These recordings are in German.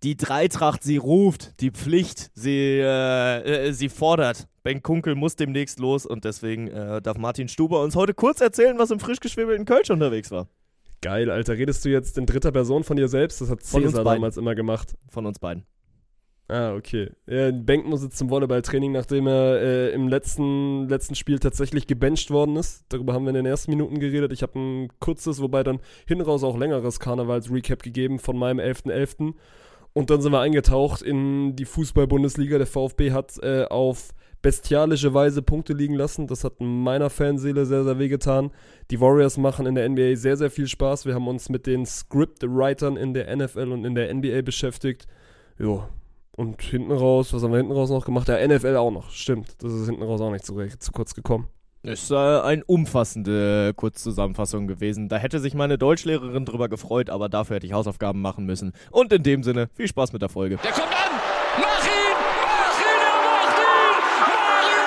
Die Dreitracht, sie ruft, die Pflicht, sie fordert. Bengt Kunkel muss demnächst los und deswegen darf Martin Stuber uns heute kurz erzählen, was im frisch geschwebelten Kölsch unterwegs war. Geil, Alter. Redest du jetzt in dritter Person von dir selbst? Das hat Cesar damals immer gemacht. Von uns beiden. Ah, okay. Ja, Bengt muss jetzt zum Volleyballtraining, nachdem er im letzten Spiel tatsächlich gebencht worden ist. Darüber haben wir in den ersten Minuten geredet. Ich habe ein kurzes, wobei dann hinten raus auch längeres Karnevals-Recap gegeben von meinem 11.11. Und dann sind wir eingetaucht in die Fußball-Bundesliga. Der VfB hat auf bestialische Weise Punkte liegen lassen. Das hat meiner Fanseele sehr, sehr wehgetan. Die Warriors machen in der NBA sehr, sehr viel Spaß. Wir haben uns mit den Script-Writern in der NFL und in der NBA beschäftigt. Jo. Und hinten raus, was haben wir hinten raus noch gemacht? Ja, NFL auch noch. Stimmt, das ist hinten raus auch nicht zu kurz gekommen. Ist eine umfassende Kurzzusammenfassung gewesen. Da hätte sich meine Deutschlehrerin drüber gefreut, aber dafür hätte ich Hausaufgaben machen müssen. Und in dem Sinne, viel Spaß mit der Folge. Der kommt an! Mach ihn! Mach ihn! Er macht ihn! Mario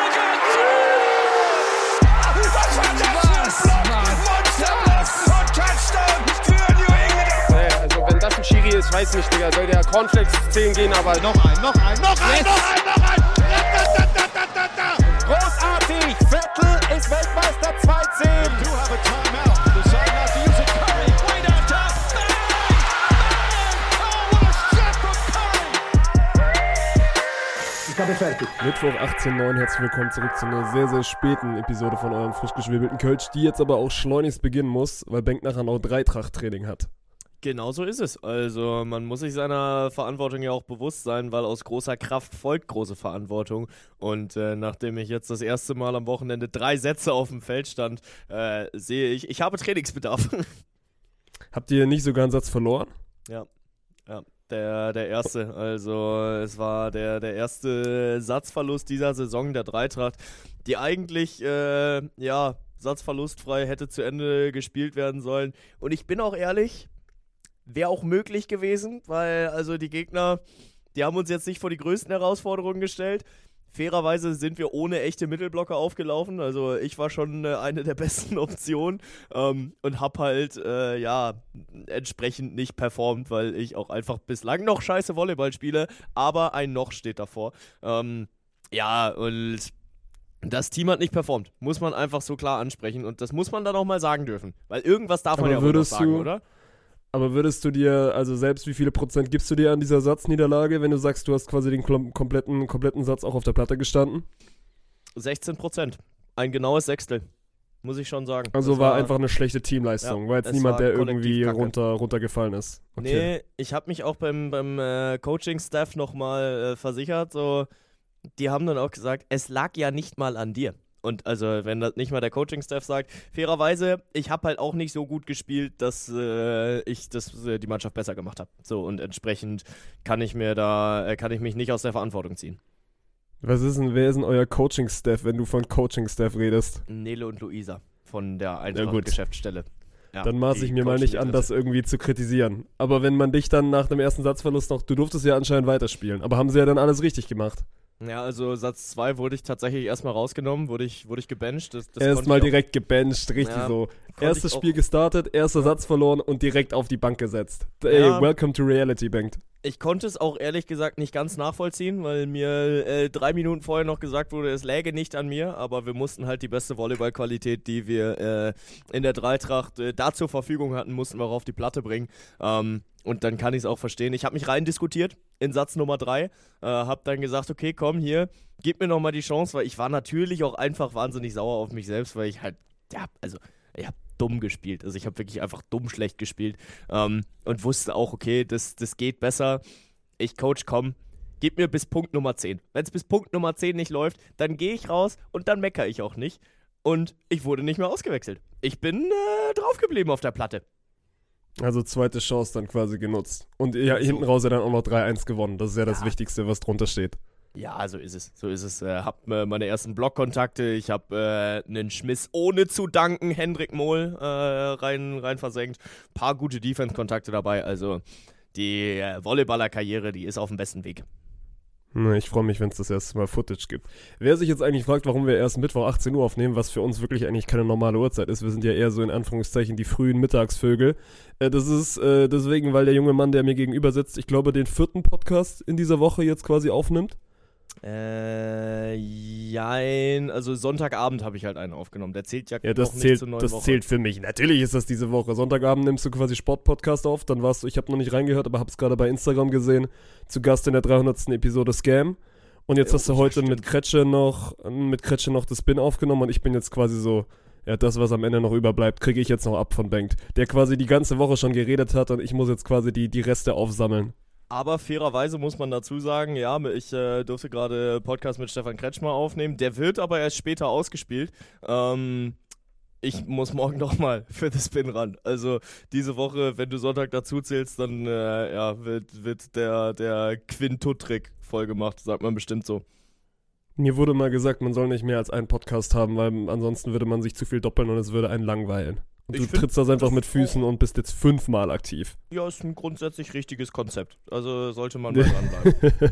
Götze! Was war das für ein Monsterblock und Touchdown für New England! Naja, also wenn das ein Schiri ist, weiß nicht, Digga. Soll der Cornflakes 10 gehen, aber Noch ein! Großartig! Vettel ist Weltmeister 2-10! You have a timeout. Decide not to use it. Curry, way down top. Oh, what a shot from Curry! Ich habe fertig. Mittwoch 18.09, herzlich willkommen zurück zu einer sehr, sehr späten Episode von eurem frisch geschwebelten Kölsch, die jetzt aber auch schleunigst beginnen muss, weil Bengt nachher noch Dreitracht-Training hat. Genau so ist es. Also man muss sich seiner Verantwortung ja auch bewusst sein, weil aus großer Kraft folgt große Verantwortung. Und nachdem ich jetzt das erste Mal am Wochenende 3 Sätze auf dem Feld stand, sehe ich habe Trainingsbedarf. Habt ihr nicht sogar einen Satz verloren? Ja, der erste. Also es war der erste Satzverlust dieser Saison der Dreitracht, die eigentlich, satzverlustfrei hätte zu Ende gespielt werden sollen. Und ich bin auch ehrlich, wäre auch möglich gewesen, weil also die Gegner, die haben uns jetzt nicht vor die größten Herausforderungen gestellt. Fairerweise sind wir ohne echte Mittelblocker aufgelaufen, also ich war schon eine der besten Optionen und hab halt, entsprechend nicht performt, weil ich auch einfach bislang noch scheiße Volleyball spiele, aber ein Noch steht davor. Und das Team hat nicht performt, muss man einfach so klar ansprechen und das muss man dann auch mal sagen dürfen, weil irgendwas darf man ja auch noch sagen, oder? Aber würdest du dir, also selbst wie viele Prozent gibst du dir an dieser Satzniederlage, wenn du sagst, du hast quasi den kompletten Satz auch auf der Platte gestanden? 16%. Ein genaues Sechstel, muss ich schon sagen. Also war einfach eine schlechte Teamleistung, war jetzt niemand, der irgendwie runtergefallen ist. Okay. Nee, ich habe mich auch beim Coaching-Staff nochmal versichert, so, die haben dann auch gesagt, es lag ja nicht mal an dir. Und also, wenn das nicht mal der Coaching-Staff sagt, fairerweise, ich habe halt auch nicht so gut gespielt, dass die Mannschaft besser gemacht habe. So, und entsprechend kann ich mich nicht aus der Verantwortung ziehen. Wer ist denn euer Coaching-Staff, wenn du von Coaching-Staff redest? Nele und Luisa von der Eintracht-Geschäftsstelle. Ja, dann maße ich mir mal nicht an, das irgendwie zu kritisieren. Aber wenn man dich dann nach dem ersten Satzverlust noch, du durftest ja anscheinend weiterspielen, aber haben sie ja dann alles richtig gemacht. Ja, also Satz 2 wurde ich tatsächlich erstmal rausgenommen, wurde ich gebencht. Erstmal direkt gebencht, richtig so. Erstes Spiel gestartet, erster Satz verloren und direkt auf die Bank gesetzt. Ey, welcome to reality, Bengt. Ich konnte es auch ehrlich gesagt nicht ganz nachvollziehen, weil mir 3 Minuten vorher noch gesagt wurde, es läge nicht an mir, aber wir mussten halt die beste Volleyballqualität, die wir in der Dreitracht da zur Verfügung hatten, mussten wir auch auf die Platte bringen. Und dann kann ich es auch verstehen. Ich habe mich rein diskutiert in Satz Nummer 3, habe dann gesagt, okay, komm hier, gib mir nochmal die Chance, weil ich war natürlich auch einfach wahnsinnig sauer auf mich selbst, weil ich halt, ich habe dumm gespielt. Also ich habe wirklich einfach dumm schlecht gespielt und wusste auch, okay, das geht besser. Coach, komm, gib mir bis Punkt Nummer 10. Wenn es bis Punkt Nummer 10 nicht läuft, dann gehe ich raus und dann meckere ich auch nicht. Und ich wurde nicht mehr ausgewechselt. Ich bin draufgeblieben auf der Platte. Also zweite Chance dann quasi genutzt. Und ja, hinten raus ja dann auch noch 3-1 gewonnen. Das ist ja das Wichtigste, was drunter steht. Ja, so ist es. Hab meine ersten Blockkontakte. Ich habe einen Schmiss ohne zu danken, Hendrik Mohl, rein versenkt. Paar gute Defense-Kontakte dabei. Also die Volleyballer-Karriere, die ist auf dem besten Weg. Ich freue mich, wenn es das erste Mal Footage gibt. Wer sich jetzt eigentlich fragt, warum wir erst Mittwoch 18 Uhr aufnehmen, was für uns wirklich eigentlich keine normale Uhrzeit ist, wir sind ja eher so in Anführungszeichen die frühen Mittagsvögel. Das ist deswegen, weil der junge Mann, der mir gegenüber sitzt, ich glaube, den 4. Podcast in dieser Woche jetzt quasi aufnimmt. Jein, also Sonntagabend habe ich halt einen aufgenommen. Der zählt ja das noch zählt, nicht zur neuen das Woche. zählt für mich. Natürlich ist das diese Woche. Sonntagabend nimmst du quasi Sportpodcast auf. Dann warst du, ich habe noch nicht reingehört, aber habe es gerade bei Instagram gesehen, zu Gast in der 300. Episode Scam. Und jetzt hast du heute mit Kretsche noch das Spin aufgenommen und ich bin jetzt quasi so, ja, das, was am Ende noch überbleibt, kriege ich jetzt noch ab von Bengt, der quasi die ganze Woche schon geredet hat und ich muss jetzt quasi die Reste aufsammeln. Aber fairerweise muss man dazu sagen, ja, ich durfte gerade Podcast mit Stefan Kretschmer aufnehmen. Der wird aber erst später ausgespielt. Ich muss morgen nochmal für das Spin ran. Also diese Woche, wenn du Sonntag dazu zählst, dann wird der Quintuttrick voll gemacht, sagt man bestimmt so. Mir wurde mal gesagt, man soll nicht mehr als einen Podcast haben, weil ansonsten würde man sich zu viel doppeln und es würde einen langweilen. Und du trittst das einfach mit Füßen und bist jetzt 5-mal aktiv. Ja, ist ein grundsätzlich richtiges Konzept. Also sollte man mal dranbleiben.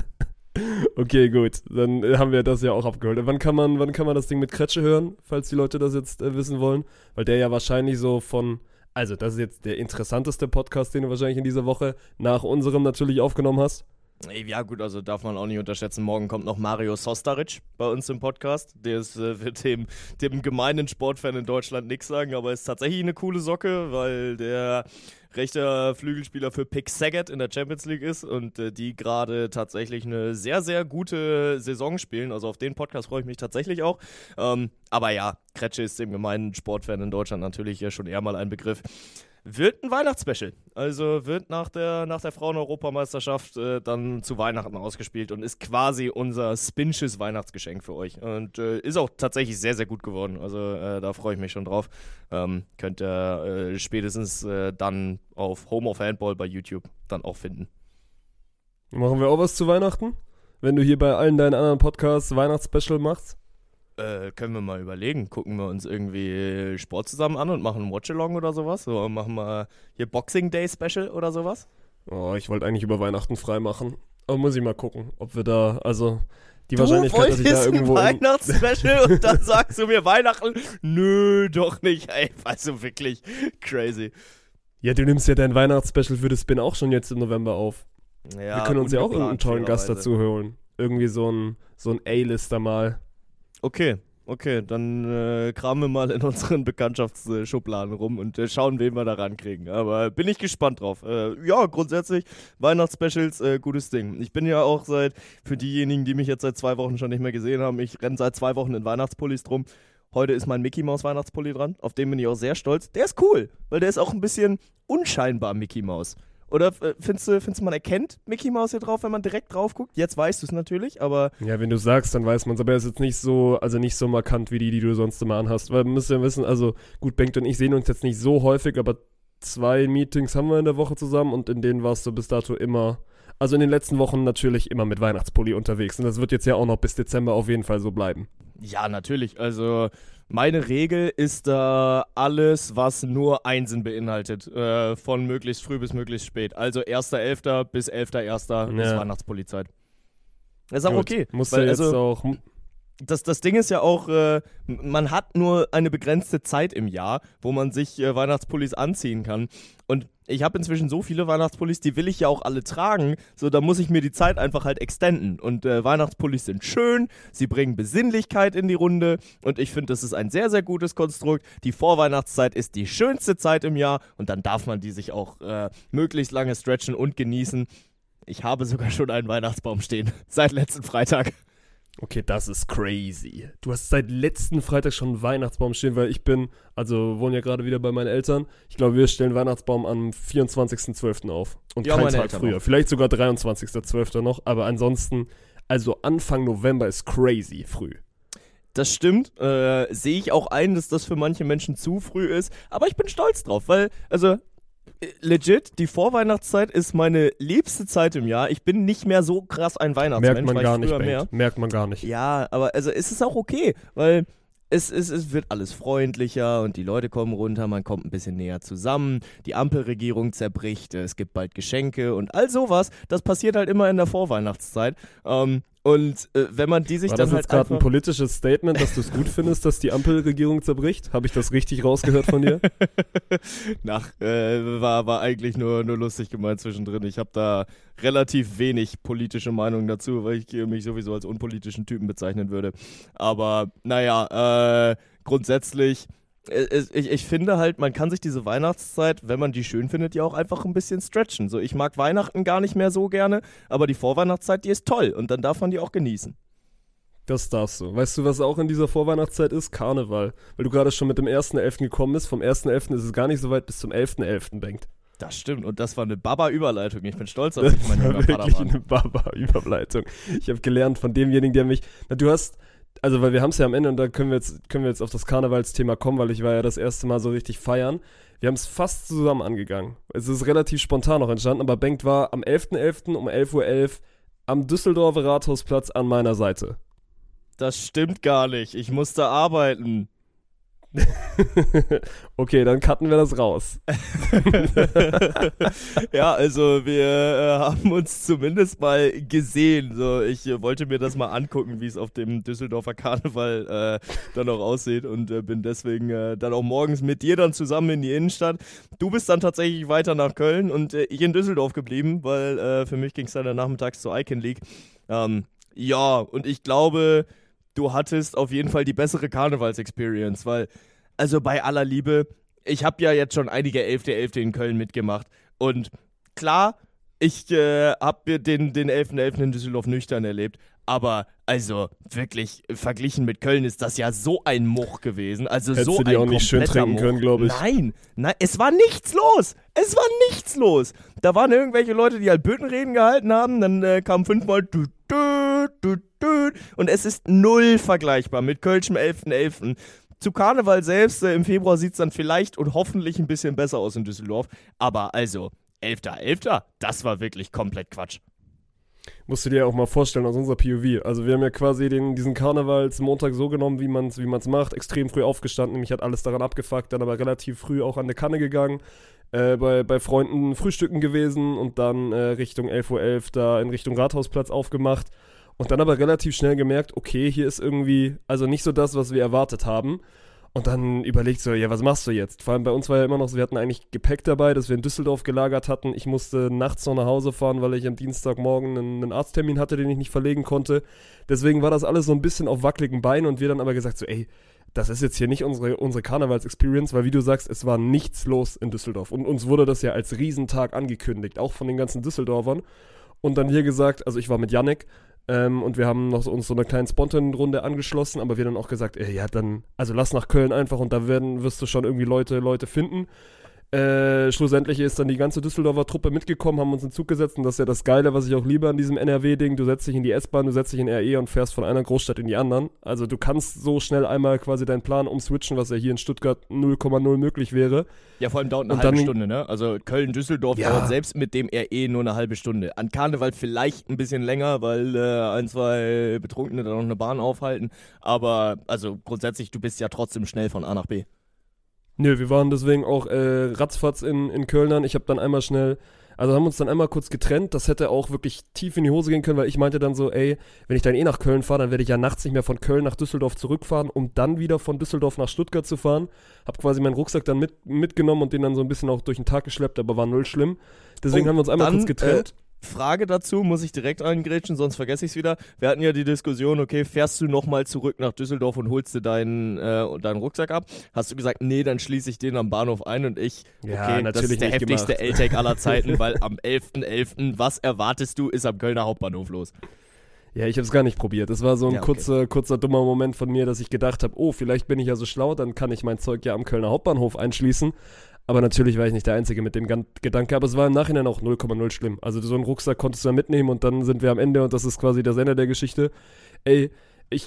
Okay, gut. Dann haben wir das ja auch abgeholt. Wann kann man das Ding mit Kretsche hören, falls die Leute das jetzt wissen wollen? Weil der ja wahrscheinlich so also das ist jetzt der interessanteste Podcast, den du wahrscheinlich in dieser Woche nach unserem natürlich aufgenommen hast. Ja gut, also darf man auch nicht unterschätzen. Morgen kommt noch Mario Sostaric bei uns im Podcast. Der wird dem gemeinen Sportfan in Deutschland nichts sagen, aber ist tatsächlich eine coole Socke, weil der rechter Flügelspieler für Pick Saget in der Champions League ist und die gerade tatsächlich eine sehr, sehr gute Saison spielen. Also auf den Podcast freue ich mich tatsächlich auch. Aber ja, Kretsche ist dem gemeinen Sportfan in Deutschland natürlich schon eher mal ein Begriff. Wird ein Weihnachtsspecial. Also wird nach der Frauen-Europameisterschaft dann zu Weihnachten ausgespielt und ist quasi unser spinsches Weihnachtsgeschenk für euch. Und ist auch tatsächlich sehr, sehr gut geworden. Also da freue ich mich schon drauf. Könnt ihr spätestens dann auf Home of Handball bei YouTube dann auch finden. Machen wir auch was zu Weihnachten? Wenn du hier bei allen deinen anderen Podcasts Weihnachtsspecial machst? Können wir mal überlegen. Gucken wir uns irgendwie Sport zusammen an und machen ein Watch-Along oder sowas. So, machen wir hier Boxing Day Special oder sowas. Oh, ich wollte eigentlich über Weihnachten frei machen. Aber muss ich mal gucken, ob wir da, also die Wahrscheinlichkeit, dass ich da irgendwo ein Weihnachtsspecial und dann sagst du mir Weihnachten? Nö, doch nicht. Ey, also wirklich crazy. Ja, du nimmst ja dein Weihnachtsspecial für das Spin auch schon jetzt im November auf. Ja, wir können uns ja auch irgendeinen tollen Gast dazu holen. Irgendwie so ein A-Lister mal. Okay, dann kramen wir mal in unseren Bekanntschaftsschubladen rum und schauen, wen wir da rankriegen. Aber bin ich gespannt drauf. Ja, grundsätzlich, Weihnachtsspecials, gutes Ding. Ich bin ja auch für diejenigen, die mich jetzt seit 2 Wochen schon nicht mehr gesehen haben, ich renne seit 2 Wochen in Weihnachtspullis drum. Heute ist mein Mickey Mouse Weihnachtspulli dran, auf den bin ich auch sehr stolz. Der ist cool, weil der ist auch ein bisschen unscheinbar Mickey Mouse. Oder findest du, man erkennt Mickey Mouse hier drauf, wenn man direkt drauf guckt? Jetzt weißt du es natürlich, aber... Ja, wenn du sagst, dann weiß man es. Aber er ist jetzt nicht so markant wie die du sonst immer anhast. Weil wir müssen ja wissen, also gut, Bengt und ich sehen uns jetzt nicht so häufig, aber 2 Meetings haben wir in der Woche zusammen und in denen warst du bis dato immer... Also in den letzten Wochen natürlich immer mit Weihnachtspulli unterwegs. Und das wird jetzt ja auch noch bis Dezember auf jeden Fall so bleiben. Ja, natürlich. Also meine Regel ist da alles, was nur Einsen beinhaltet. Von möglichst früh bis möglichst spät. Also 1.11. bis 11.1. ist Weihnachtspullizeit. Das ist auch okay. Musst du jetzt auch... Das Ding ist ja auch, man hat nur eine begrenzte Zeit im Jahr, wo man sich Weihnachtspullis anziehen kann. Und ich habe inzwischen so viele Weihnachtspullis, die will ich ja auch alle tragen. So, da muss ich mir die Zeit einfach halt extenden. Und Weihnachtspullis sind schön, sie bringen Besinnlichkeit in die Runde. Und ich finde, das ist ein sehr, sehr gutes Konstrukt. Die Vorweihnachtszeit ist die schönste Zeit im Jahr. Und dann darf man die sich auch möglichst lange stretchen und genießen. Ich habe sogar schon einen Weihnachtsbaum stehen, seit letzten Freitag. Okay, das ist crazy. Du hast seit letzten Freitag schon einen Weihnachtsbaum stehen, weil wohne ja gerade wieder bei meinen Eltern. Ich glaube, wir stellen Weihnachtsbaum am 24.12. auf. Und ja, kein Tag früher. Auch. Vielleicht sogar 23.12. noch, aber ansonsten, also Anfang November ist crazy früh. Das stimmt, sehe ich auch ein, dass das für manche Menschen zu früh ist, aber ich bin stolz drauf, weil, legit, die Vorweihnachtszeit ist meine liebste Zeit im Jahr. Ich bin nicht mehr so krass ein Weihnachtsmensch. Merkt man gar nicht. Ja, aber es ist auch okay, weil es wird alles freundlicher und die Leute kommen runter, man kommt ein bisschen näher zusammen, die Ampelregierung zerbricht, es gibt bald Geschenke und all sowas, das passiert halt immer in der Vorweihnachtszeit. Wenn man die sich War dann das halt jetzt gerade einfach... ein politisches Statement, dass du es gut findest, dass die Ampelregierung zerbricht? Habe ich das richtig rausgehört von dir? War eigentlich nur lustig gemeint zwischendrin. Ich habe da relativ wenig politische Meinung dazu, weil ich mich sowieso als unpolitischen Typen bezeichnen würde. Aber naja, grundsätzlich, ich finde halt, man kann sich diese Weihnachtszeit, wenn man die schön findet, ja auch einfach ein bisschen stretchen. So, ich mag Weihnachten gar nicht mehr so gerne, aber die Vorweihnachtszeit, die ist toll und dann darf man die auch genießen. Das darfst du. Weißt du, was auch in dieser Vorweihnachtszeit ist? Karneval. Weil du gerade schon mit dem 1.11. gekommen bist. Vom 1.11. ist es gar nicht so weit bis zum 11.11. denkt. Das stimmt und das war eine Baba-Überleitung. Ich bin stolz auf dich, mein junger wirklich Padawan. eine Baba-Überleitung. Ich habe gelernt von demjenigen, der mich... Na, du hast... Also, weil wir haben es ja am Ende und da können wir jetzt auf das Karnevalsthema kommen, weil ich war ja das erste Mal so richtig feiern. Wir haben es fast zusammen angegangen. Es ist relativ spontan noch entstanden, aber Bengt war am 11.11. um 11.11 Uhr am Düsseldorfer Rathausplatz an meiner Seite. Das stimmt gar nicht. Ich musste arbeiten. Okay, dann cutten wir das raus. Ja, also wir haben uns zumindest mal gesehen. So, ich wollte mir das mal angucken, wie es auf dem Düsseldorfer Karneval dann auch aussieht und bin deswegen dann auch morgens mit dir dann zusammen in die Innenstadt. Du bist dann tatsächlich weiter nach Köln und ich in Düsseldorf geblieben, weil für mich ging es dann nachmittags zur Icon League. Ja, und ich glaube, du hattest auf jeden Fall die bessere Karnevals-Experience, weil, also bei aller Liebe, ich habe ja jetzt schon einige 11.11. in Köln mitgemacht und klar, ich habe den 11.11. in Düsseldorf nüchtern erlebt, aber also wirklich, verglichen mit Köln ist das ja so ein Much gewesen, also Hättest so du die ein auch nicht schön kompletter trinken Much. können, glaube ich. Nein, es war nichts los. Es war nichts los. Da waren irgendwelche Leute, die halt Büttenreden gehalten haben, dann kam 5-mal und es ist null vergleichbar mit Kölschem 11.11. Zu Karneval selbst, im Februar sieht es dann vielleicht und hoffentlich ein bisschen besser aus in Düsseldorf, aber also 11.11., das war wirklich komplett Quatsch. Musst du dir auch mal vorstellen aus unserer POV. Also wir haben ja quasi diesen Karnevalsmontag so genommen, wie man's macht. Extrem früh aufgestanden, mich hat alles daran abgefuckt, dann aber relativ früh auch an der Kanne gegangen, bei Freunden frühstücken gewesen und dann Richtung 11.11 Uhr da in Richtung Rathausplatz aufgemacht. Und dann aber relativ schnell gemerkt, okay, hier ist irgendwie, also nicht so das, was wir erwartet haben. Und dann überlegt so, ja, was machst du jetzt? Vor allem bei uns war ja immer noch so, wir hatten eigentlich Gepäck dabei, das wir in Düsseldorf gelagert hatten. Ich musste nachts noch nach Hause fahren, weil ich am Dienstagmorgen einen Arzttermin hatte, den ich nicht verlegen konnte. Deswegen war das alles so ein bisschen auf wackeligen Beinen und wir dann aber gesagt so, ey, das ist jetzt hier nicht unsere Karnevals-Experience, weil wie du sagst, es war nichts los in Düsseldorf. Und uns wurde das ja als Riesentag angekündigt, auch von den ganzen Düsseldorfern. Und dann hier gesagt, also ich war mit Yannick, und wir haben noch uns so eine kleine Spontan-Runde angeschlossen, aber wir dann auch gesagt, ja dann, also lass nach Köln einfach und da wirst du schon irgendwie Leute finden. Schlussendlich ist dann die ganze Düsseldorfer Truppe mitgekommen, haben uns in den Zug gesetzt und das ist ja das Geile, was ich auch liebe an diesem NRW-Ding. Du setzt dich in die S-Bahn, du setzt dich in RE und fährst von einer Großstadt in die anderen. Also du kannst so schnell einmal quasi deinen Plan umswitchen, was ja hier in Stuttgart 0,0 möglich wäre. Ja, vor allem dauert eine halbe Stunde, ne? Also Köln-Düsseldorf dauert selbst mit dem RE nur eine halbe Stunde. An Karneval vielleicht ein bisschen länger, weil 1, 2 Betrunkene dann noch eine Bahn aufhalten. Aber also grundsätzlich, du bist ja trotzdem schnell von A nach B. Nö, wir waren deswegen auch ratzfatz in Kölnern. Ich habe dann einmal schnell, also haben uns dann einmal kurz getrennt. Das hätte auch wirklich tief in die Hose gehen können, weil ich meinte dann so, ey, wenn ich dann nach Köln fahre, dann werde ich ja nachts nicht mehr von Köln nach Düsseldorf zurückfahren, um dann wieder von Düsseldorf nach Stuttgart zu fahren. Hab quasi meinen Rucksack dann mitgenommen und den dann so ein bisschen auch durch den Tag geschleppt, aber war null schlimm. Deswegen haben wir uns einmal kurz getrennt. Frage dazu, muss ich direkt eingrätschen, sonst vergesse ich es wieder. Wir hatten ja die Diskussion, okay, fährst du nochmal zurück nach Düsseldorf und holst dir deinen Rucksack ab? Hast du gesagt, nee, dann schließe ich den am Bahnhof ein und ich, okay, das ist der heftigste L-Tag aller Zeiten, weil am 11.11., was erwartest du, ist am Kölner Hauptbahnhof los. Ja, ich habe es gar nicht probiert. Es war so ein kurzer, dummer Moment von mir, dass ich gedacht habe, oh, vielleicht bin ich ja so schlau, dann kann ich mein Zeug ja am Kölner Hauptbahnhof einschließen. Aber natürlich war ich nicht der Einzige mit dem Gedanke, aber es war im Nachhinein auch 0,0 schlimm. Also so einen Rucksack konntest du da mitnehmen und dann sind wir am Ende und das ist quasi das Ende der Geschichte. Ey, ich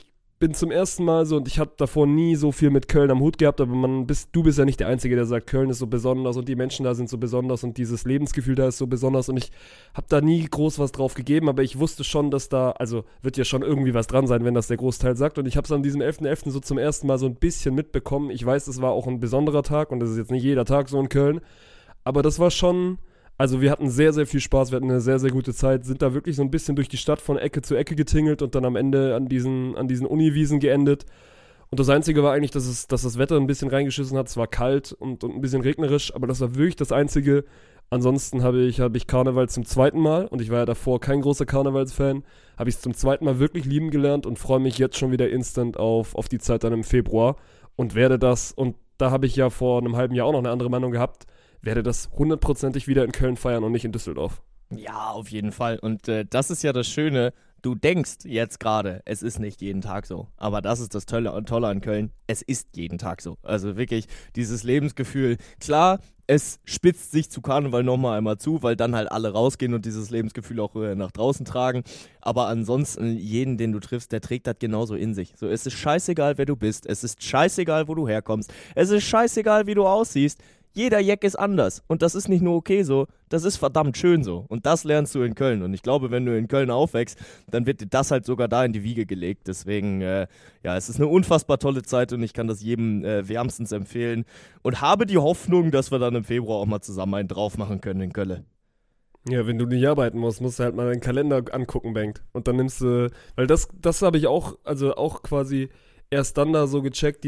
bin zum ersten Mal so, und ich habe davor nie so viel mit Köln am Hut gehabt, aber du bist ja nicht der Einzige, der sagt, Köln ist so besonders und die Menschen da sind so besonders und dieses Lebensgefühl da ist so besonders, und ich habe da nie groß was drauf gegeben, aber ich wusste schon, dass da, also wird ja schon irgendwie was dran sein, wenn das der Großteil sagt, und ich habe es an diesem 11.11. so zum ersten Mal so ein bisschen mitbekommen. Ich weiß, es war auch ein besonderer Tag und das ist jetzt nicht jeder Tag so in Köln, aber das war schon... Also wir hatten sehr, sehr viel Spaß, wir hatten eine sehr, sehr gute Zeit, sind da wirklich so ein bisschen durch die Stadt von Ecke zu Ecke getingelt und dann am Ende an diesen Uniwiesen geendet. Und das Einzige war eigentlich, dass das Wetter ein bisschen reingeschissen hat. Es war kalt und ein bisschen regnerisch, aber das war wirklich das Einzige. Ansonsten habe ich Karneval zum zweiten Mal, und ich war ja davor kein großer Karnevalsfan, habe ich es zum zweiten Mal wirklich lieben gelernt und freue mich jetzt schon wieder instant auf die Zeit dann im Februar und werde das, und da habe ich ja vor einem halben Jahr auch noch eine andere Meinung gehabt, werde das 100%ig wieder in Köln feiern und nicht in Düsseldorf. Ja, auf jeden Fall. Und das ist ja das Schöne. Du denkst jetzt gerade, es ist nicht jeden Tag so. Aber das ist das Tolle an Köln. Es ist jeden Tag so. Also wirklich dieses Lebensgefühl. Klar, es spitzt sich zu Karneval nochmal einmal zu, weil dann halt alle rausgehen und dieses Lebensgefühl auch nach draußen tragen. Aber ansonsten, jeden, den du triffst, der trägt das genauso in sich. So, es ist scheißegal, wer du bist. Es ist scheißegal, wo du herkommst. Es ist scheißegal, wie du aussiehst. Jeder Jack ist anders, und das ist nicht nur okay so, das ist verdammt schön so, und das lernst du in Köln, und ich glaube, wenn du in Köln aufwächst, dann wird dir das halt sogar da in die Wiege gelegt, deswegen, es ist eine unfassbar tolle Zeit und ich kann das jedem wärmstens empfehlen und habe die Hoffnung, dass wir dann im Februar auch mal zusammen einen drauf machen können in Köln. Ja, wenn du nicht arbeiten musst du halt mal deinen Kalender angucken, Bengt, und dann nimmst du, weil das habe ich auch quasi erst dann da so gecheckt,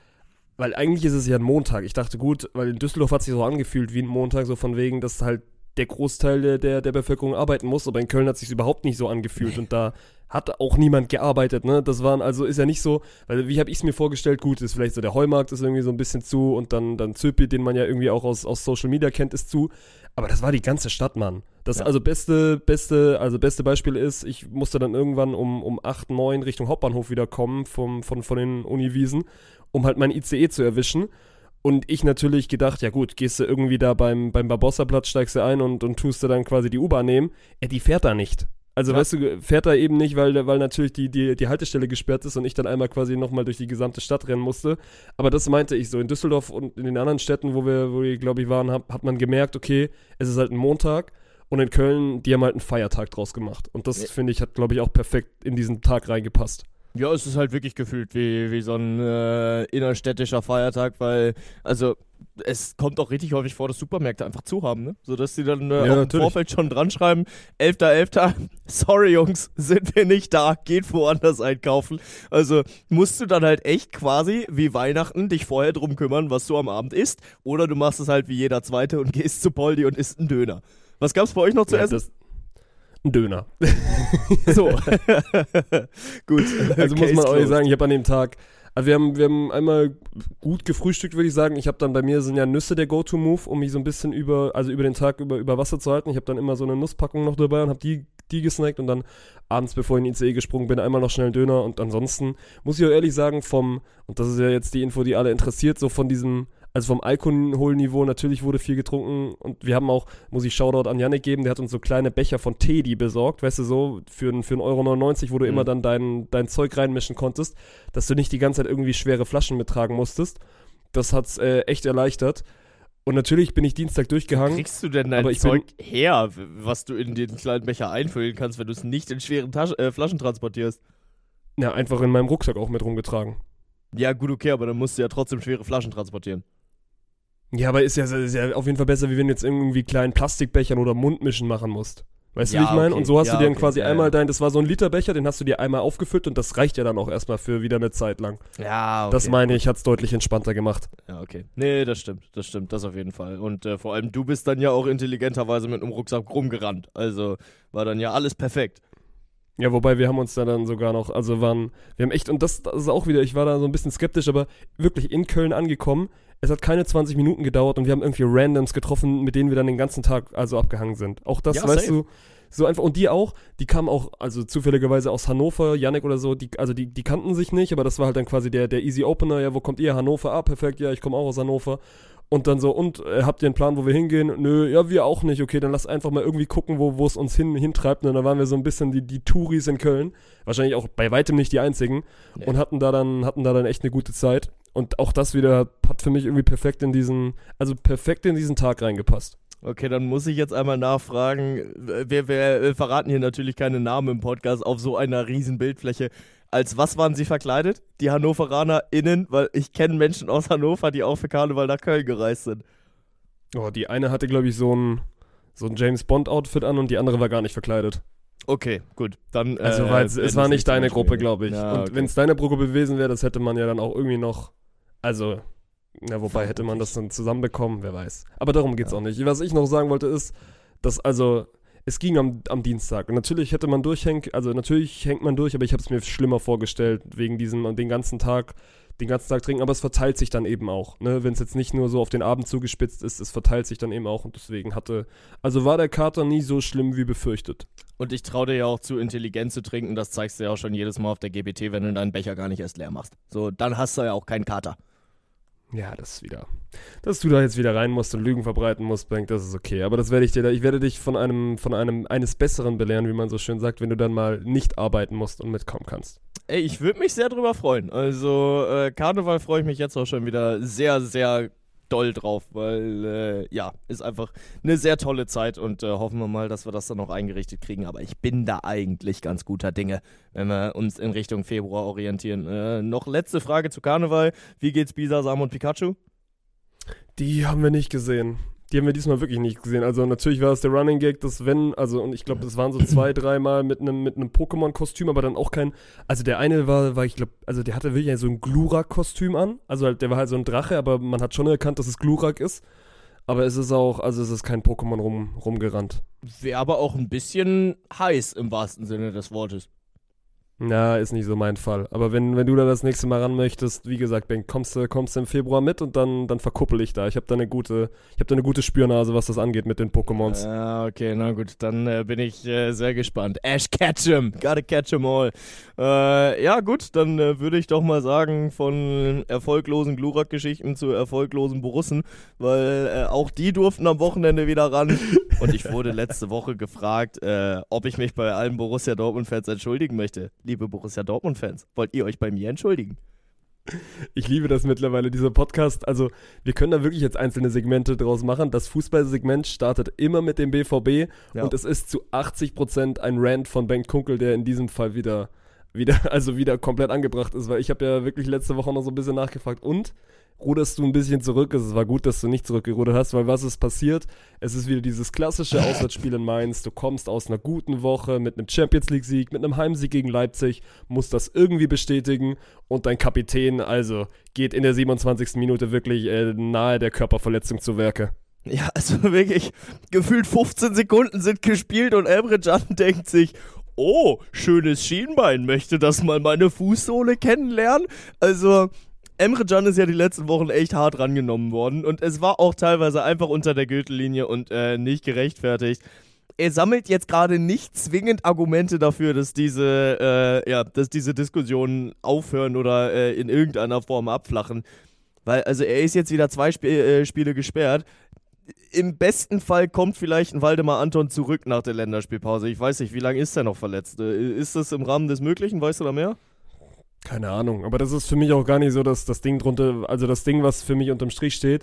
weil eigentlich ist es ja ein Montag. Ich dachte, gut, weil in Düsseldorf hat sich so angefühlt wie ein Montag, so von wegen, dass halt der Großteil der Bevölkerung arbeiten muss, aber in Köln hat es sich überhaupt nicht so angefühlt und da hat auch niemand gearbeitet, ne? Das waren, also ist ja nicht so, weil wie habe ich es mir vorgestellt, gut, ist vielleicht so der Heumarkt ist irgendwie so ein bisschen zu und dann Zöpi, den man ja irgendwie auch aus Social Media kennt, ist zu, aber das war die ganze Stadt, Mann. Das Ja. also beste Beispiel ist, ich musste dann irgendwann um 8, 9 Richtung Hauptbahnhof wieder kommen von den Uniwiesen, um halt mein ICE zu erwischen. Und ich natürlich gedacht, ja gut, gehst du irgendwie da beim Barbossa-Platz, steigst du ein und tust du dann quasi die U-Bahn nehmen. Die fährt da nicht. Also, Ja. weißt du, fährt da eben nicht, weil natürlich die Haltestelle gesperrt ist und ich dann einmal quasi nochmal durch die gesamte Stadt rennen musste. Aber das meinte ich so. In Düsseldorf und in den anderen Städten, wo wir glaube ich, waren, hat man gemerkt, okay, es ist halt ein Montag. Und in Köln, die haben halt einen Feiertag draus gemacht. Und das, finde ich, hat, glaube ich, auch perfekt in diesen Tag reingepasst. Ja, es ist halt wirklich gefühlt wie so ein innerstädtischer Feiertag, weil, also, es kommt auch richtig häufig vor, dass Supermärkte einfach zu haben, ne? Sodass die dann auch im natürlich. Vorfeld schon dran schreiben, 11.11., sorry Jungs, sind wir nicht da, geht woanders einkaufen. Also musst du dann halt echt quasi wie Weihnachten dich vorher drum kümmern, was du am Abend isst, oder du machst es halt wie jeder Zweite und gehst zu Poldi und isst einen Döner. Was gab's bei euch noch zu essen? Ein Döner. So. Gut. Also muss Case man euch closed. sagen, ich habe an dem Tag, also wir haben einmal gut gefrühstückt, würde ich sagen. Ich habe dann, bei mir sind ja Nüsse der Go-To-Move, um mich so ein bisschen über den Tag über Wasser zu halten. Ich habe dann immer so eine Nusspackung noch dabei und habe die gesnackt und dann abends, bevor ich in den ICE gesprungen bin, einmal noch schnell einen Döner. Und ansonsten muss ich auch ehrlich sagen, und das ist ja jetzt die Info, die alle interessiert, so von diesem, also vom Alkoholniveau, natürlich wurde viel getrunken und wir haben auch, muss ich Shoutout an Yannick geben, der hat uns so kleine Becher von Teddy besorgt, weißt du, so für 1,99 Euro, wo du immer dann dein Zeug reinmischen konntest, dass du nicht die ganze Zeit irgendwie schwere Flaschen mittragen musstest. Das hat's echt erleichtert. Und natürlich bin ich Dienstag durchgehangen. Kriegst du denn dein aber ich Zeug her, was du in den kleinen Becher einfüllen kannst, wenn du es nicht in schweren Flaschen transportierst? Ja, einfach in meinem Rucksack auch mit rumgetragen. Ja, gut, okay, aber dann musst du ja trotzdem schwere Flaschen transportieren. Ja, aber ist ja auf jeden Fall besser, wie wenn du jetzt irgendwie kleinen Plastikbechern oder Mundmischen machen musst. Weißt du, wie ich meine? okay. Und so hast du dir dann okay, quasi ja, einmal das war so ein Literbecher, den hast du dir einmal aufgefüllt und das reicht ja dann auch erstmal für wieder eine Zeit lang. Ja, okay. Das meine ich, hat's deutlich entspannter gemacht. Ja, okay. Nee, das stimmt, das auf jeden Fall. Und vor allem, du bist dann ja auch intelligenterweise mit einem Rucksack rumgerannt. Also war dann ja alles perfekt. Ja, wobei wir haben uns da dann sogar noch, wir haben echt, und das ist auch wieder, ich war da so ein bisschen skeptisch, aber wirklich in Köln angekommen, es hat keine 20 Minuten gedauert und wir haben irgendwie Randoms getroffen, mit denen wir dann den ganzen Tag abgehangen sind. Auch das, Ja, weißt safe. du, so einfach, und die kamen auch, also zufälligerweise aus Hannover, Yannick oder so, die kannten sich nicht, aber das war halt dann quasi der Easy Opener, ja, wo kommt ihr? Hannover, perfekt, ja, ich komme auch aus Hannover. Und dann so, habt ihr einen Plan, wo wir hingehen? Nö, ja, wir auch nicht. Okay, dann lass einfach mal irgendwie gucken, wo es uns hintreibt. Und dann waren wir so ein bisschen die Touris in Köln. Wahrscheinlich auch bei weitem nicht die einzigen. Nee. Und hatten da dann echt eine gute Zeit. Und auch das wieder hat für mich irgendwie perfekt in diesen Tag reingepasst. Okay, dann muss ich jetzt einmal nachfragen. Wir verraten hier natürlich keine Namen im Podcast auf so einer riesen Bildfläche. Als was waren sie verkleidet? Die HannoveranerInnen, weil ich kenne Menschen aus Hannover, die auch für Karneval nach Köln gereist sind. Oh, die eine hatte, glaube ich, so ein James-Bond-Outfit an und die andere war gar nicht verkleidet. Okay, gut. Dann, also es war nicht deine Gruppe, glaube ich. Ja, und okay. wenn es deine Gruppe gewesen wäre, das hätte man ja dann auch irgendwie noch, also, na, wobei hätte man das dann zusammenbekommen, wer weiß. Aber darum geht's auch nicht. Was ich noch sagen wollte ist, dass es ging am Dienstag. Und natürlich hängt man durch, aber ich habe es mir schlimmer vorgestellt, wegen den ganzen Tag trinken, aber es verteilt sich dann eben auch, ne? Wenn es jetzt nicht nur so auf den Abend zugespitzt ist, es verteilt sich dann eben auch und deswegen war der Kater nie so schlimm wie befürchtet. Und ich traue dir ja auch zu, intelligent zu trinken, das zeigst du ja auch schon jedes Mal auf der GBT, wenn du deinen Becher gar nicht erst leer machst. So, dann hast du ja auch keinen Kater. Ja, dass du da jetzt wieder rein musst und Lügen verbreiten musst, Bank, das ist okay. Aber ich werde dich von eines Besseren belehren, wie man so schön sagt, wenn du dann mal nicht arbeiten musst und mitkommen kannst. Ey, ich würde mich sehr drüber freuen. Also, Karneval freue ich mich jetzt auch schon wieder sehr, sehr doll drauf, weil, ist einfach eine sehr tolle Zeit und hoffen wir mal, dass wir das dann noch eingerichtet kriegen. Aber ich bin da eigentlich ganz guter Dinge, wenn wir uns in Richtung Februar orientieren. Noch letzte Frage zu Karneval. Wie geht's Bisasam und Pikachu? Die haben wir nicht gesehen. Die haben wir diesmal wirklich nicht gesehen. Also natürlich war es der Running Gag, und ich glaube, das waren so 2-3 Mal mit einem Pokémon-Kostüm, aber dann auch kein, also der eine war ich glaube, also der hatte wirklich so ein Glurak-Kostüm an, also halt, der war halt so ein Drache, aber man hat schon erkannt, dass es Glurak ist, aber es ist kein Pokémon rumgerannt. Wäre aber auch ein bisschen heiß im wahrsten Sinne des Wortes. Na, ist nicht so mein Fall. Aber wenn du da das nächste Mal ran möchtest, wie gesagt, Ben, kommst du im Februar mit und dann verkuppel ich da. Ich habe da eine gute Spürnase, was das angeht mit den Pokémons. Ja, okay, na gut, dann bin ich sehr gespannt. Ash Ketchum, gotta catch 'em all. Ja gut, dann würde ich doch mal sagen, von erfolglosen Glurak-Geschichten zu erfolglosen Borussen, weil auch die durften am Wochenende wieder ran. Und ich wurde letzte Woche gefragt, ob ich mich bei allen Borussia Dortmund-Fans entschuldigen möchte. Liebe Borussia Dortmund-Fans, wollt ihr euch bei mir entschuldigen? Ich liebe das mittlerweile, dieser Podcast. Also wir können da wirklich jetzt einzelne Segmente draus machen. Das Fußballsegment startet immer mit dem BVB und es ist zu 80% ein Rant von Bengt Kunkel, der in diesem Fall wieder komplett angebracht ist, weil ich habe ja wirklich letzte Woche noch so ein bisschen nachgefragt und ruderst du ein bisschen zurück. Es war gut, dass du nicht zurückgerudert hast, weil was ist passiert? Es ist wieder dieses klassische Auswärtsspiel in Mainz. Du kommst aus einer guten Woche mit einem Champions-League-Sieg, mit einem Heimsieg gegen Leipzig, musst das irgendwie bestätigen und dein Kapitän geht in der 27. Minute wirklich nahe der Körperverletzung zu Werke. Ja, also wirklich, gefühlt 15 Sekunden sind gespielt und Emre Can denkt sich, oh, schönes Schienbein, möchte das mal meine Fußsohle kennenlernen? Also Emre Can ist ja die letzten Wochen echt hart rangenommen worden und es war auch teilweise einfach unter der Gürtellinie und nicht gerechtfertigt. Er sammelt jetzt gerade nicht zwingend Argumente dafür, dass diese Diskussionen aufhören oder in irgendeiner Form abflachen. Weil, also er ist jetzt wieder 2 Spiele gesperrt. Im besten Fall kommt vielleicht ein Waldemar Anton zurück nach der Länderspielpause. Ich weiß nicht, wie lange ist er noch verletzt? Ist das im Rahmen des Möglichen? Weißt du da mehr? Keine Ahnung, aber das ist für mich auch gar nicht so, dass das Ding drunter, also das Ding, was für mich unterm Strich steht,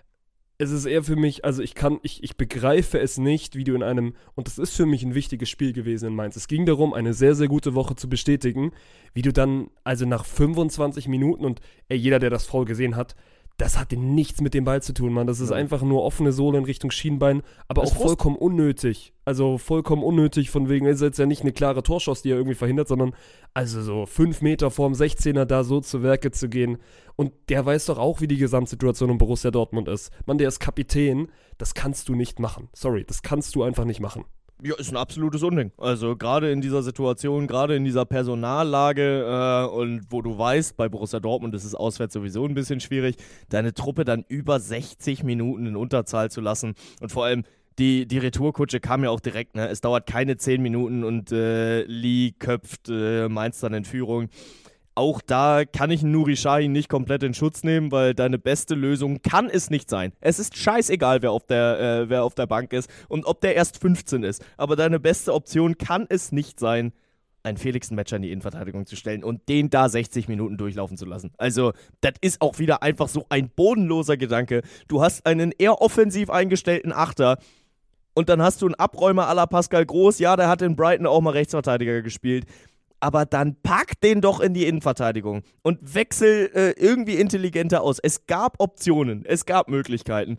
es ist eher für mich, also ich begreife es nicht, wie du und das ist für mich ein wichtiges Spiel gewesen in Mainz. Es ging darum, eine sehr, sehr gute Woche zu bestätigen, wie du dann, also nach 25 Minuten und jeder, der das Foul gesehen hat, das hatte nichts mit dem Ball zu tun, Mann. Das ist einfach nur offene Sohle in Richtung Schienbein, aber auch vollkommen unnötig. Also vollkommen unnötig, von wegen, es ist jetzt ja nicht eine klare Torschuss, die er irgendwie verhindert, sondern also so 5 Meter vorm 16er da so zu Werke zu gehen. Und der weiß doch auch, wie die Gesamtsituation um Borussia Dortmund ist. Mann, der ist Kapitän, das kannst du nicht machen. Sorry, das kannst du einfach nicht machen. Ja, ist ein absolutes Unding. Also gerade in dieser Situation, gerade in dieser Personallage und wo du weißt, bei Borussia Dortmund ist es auswärts sowieso ein bisschen schwierig, deine Truppe dann über 60 Minuten in Unterzahl zu lassen und vor allem die Retourkutsche kam ja auch direkt, ne? Es dauert keine 10 Minuten und Lee köpft Mainz dann in Führung. auch da kann ich Nuri Sahin nicht komplett in Schutz nehmen, weil deine beste Lösung kann es nicht sein. Es ist scheißegal, wer auf der Bank ist und ob der erst 15 ist. Aber deine beste Option kann es nicht sein, einen Felix Metscher in die Innenverteidigung zu stellen und den da 60 Minuten durchlaufen zu lassen. Also, das ist auch wieder einfach so ein bodenloser Gedanke. Du hast einen eher offensiv eingestellten Achter und dann hast du einen Abräumer à la Pascal Groß. Ja, der hat in Brighton auch mal Rechtsverteidiger gespielt. Aber dann pack den doch in die Innenverteidigung und wechsel irgendwie intelligenter aus. Es gab Optionen, es gab Möglichkeiten.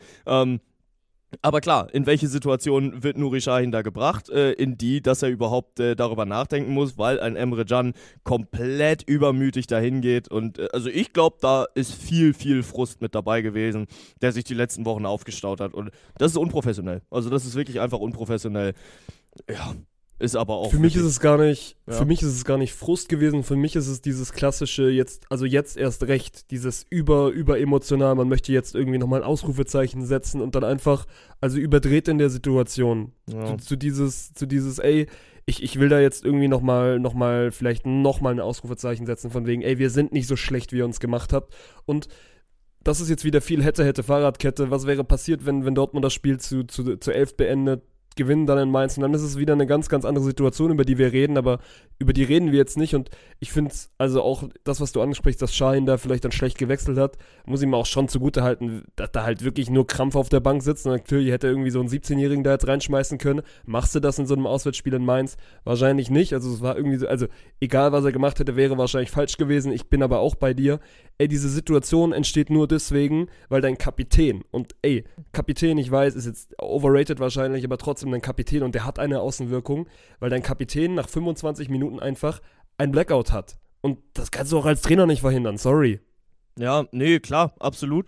Aber klar, in welche Situation wird Nuri Sahin da gebracht? In die, dass er überhaupt darüber nachdenken muss, weil ein Emre Can komplett übermütig dahin geht. Und also ich glaube, da ist viel, viel Frust mit dabei gewesen, der sich die letzten Wochen aufgestaut hat. Und das ist unprofessionell. Also das ist wirklich einfach unprofessionell. Ja. Ist aber auch. Für mich ist es gar nicht Frust gewesen. Für mich ist es dieses klassische jetzt erst recht, dieses überemotional. Man möchte jetzt irgendwie nochmal ein Ausrufezeichen setzen und dann einfach, also überdreht in der Situation. Ja. Zu dieses, ey, ich will da jetzt irgendwie vielleicht nochmal ein Ausrufezeichen setzen von wegen, ey, wir sind nicht so schlecht, wie ihr uns gemacht habt. Und das ist jetzt wieder viel hätte Fahrradkette. Was wäre passiert, wenn Dortmund das Spiel zu 11 beendet? Gewinnen dann in Mainz und dann ist es wieder eine ganz, ganz andere Situation, über die wir reden, aber über die reden wir jetzt nicht und ich finde es, also auch das, was du ansprichst, dass Sahin da vielleicht dann schlecht gewechselt hat, muss ihm auch schon zugutehalten, dass da halt wirklich nur Krampf auf der Bank sitzt und natürlich hätte er irgendwie so einen 17-Jährigen da jetzt reinschmeißen können. Machst du das in so einem Auswärtsspiel in Mainz? Wahrscheinlich nicht, also es war irgendwie so, also egal, was er gemacht hätte, wäre wahrscheinlich falsch gewesen, ich bin aber auch bei dir. Ey, diese Situation entsteht nur deswegen, weil dein Kapitän, und ey, Kapitän, ich weiß, ist jetzt overrated wahrscheinlich, aber trotzdem dein Kapitän und der hat eine Außenwirkung, weil dein Kapitän nach 25 Minuten einfach ein Blackout hat. Und das kannst du auch als Trainer nicht verhindern, sorry. Ja, nee, klar, absolut.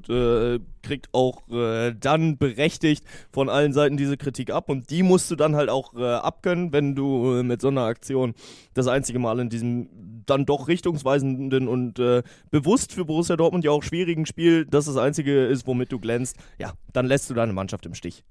Kriegt auch dann berechtigt von allen Seiten diese Kritik ab und die musst du dann halt auch abkönnen, wenn du mit so einer Aktion das einzige Mal in diesem dann doch richtungsweisenden und bewusst für Borussia Dortmund ja auch schwierigen Spiel, das einzige ist, womit du glänzt, ja, dann lässt du deine Mannschaft im Stich.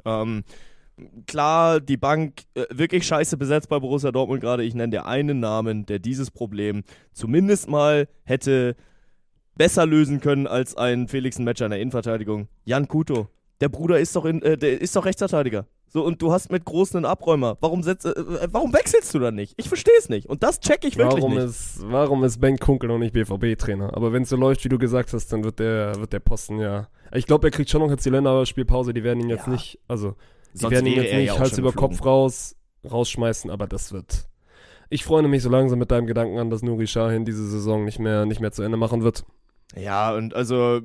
Klar, die Bank wirklich scheiße besetzt bei Borussia Dortmund gerade. Ich nenne dir einen Namen, der dieses Problem zumindest mal hätte besser lösen können als ein Felix Metscher in der Innenverteidigung. Jan Kuto, der Bruder ist doch Rechtsverteidiger. So, und du hast mit Großen einen Abräumer. Warum wechselst du dann nicht? Ich verstehe es nicht. Und das check ich wirklich nicht. Warum ist Ben Kunkel noch nicht BVB-Trainer? Aber wenn es so läuft, wie du gesagt hast, dann wird der Posten, ja. Ich glaube, er kriegt schon noch jetzt die Länderspielpause. Die werden ihn jetzt nicht, also die werden ihn jetzt nicht Hals über Kopf rausschmeißen, aber das wird. Ich freue mich so langsam mit deinem Gedanken an, dass Nuri Sahin diese Saison nicht mehr zu Ende machen wird. Ja, und also,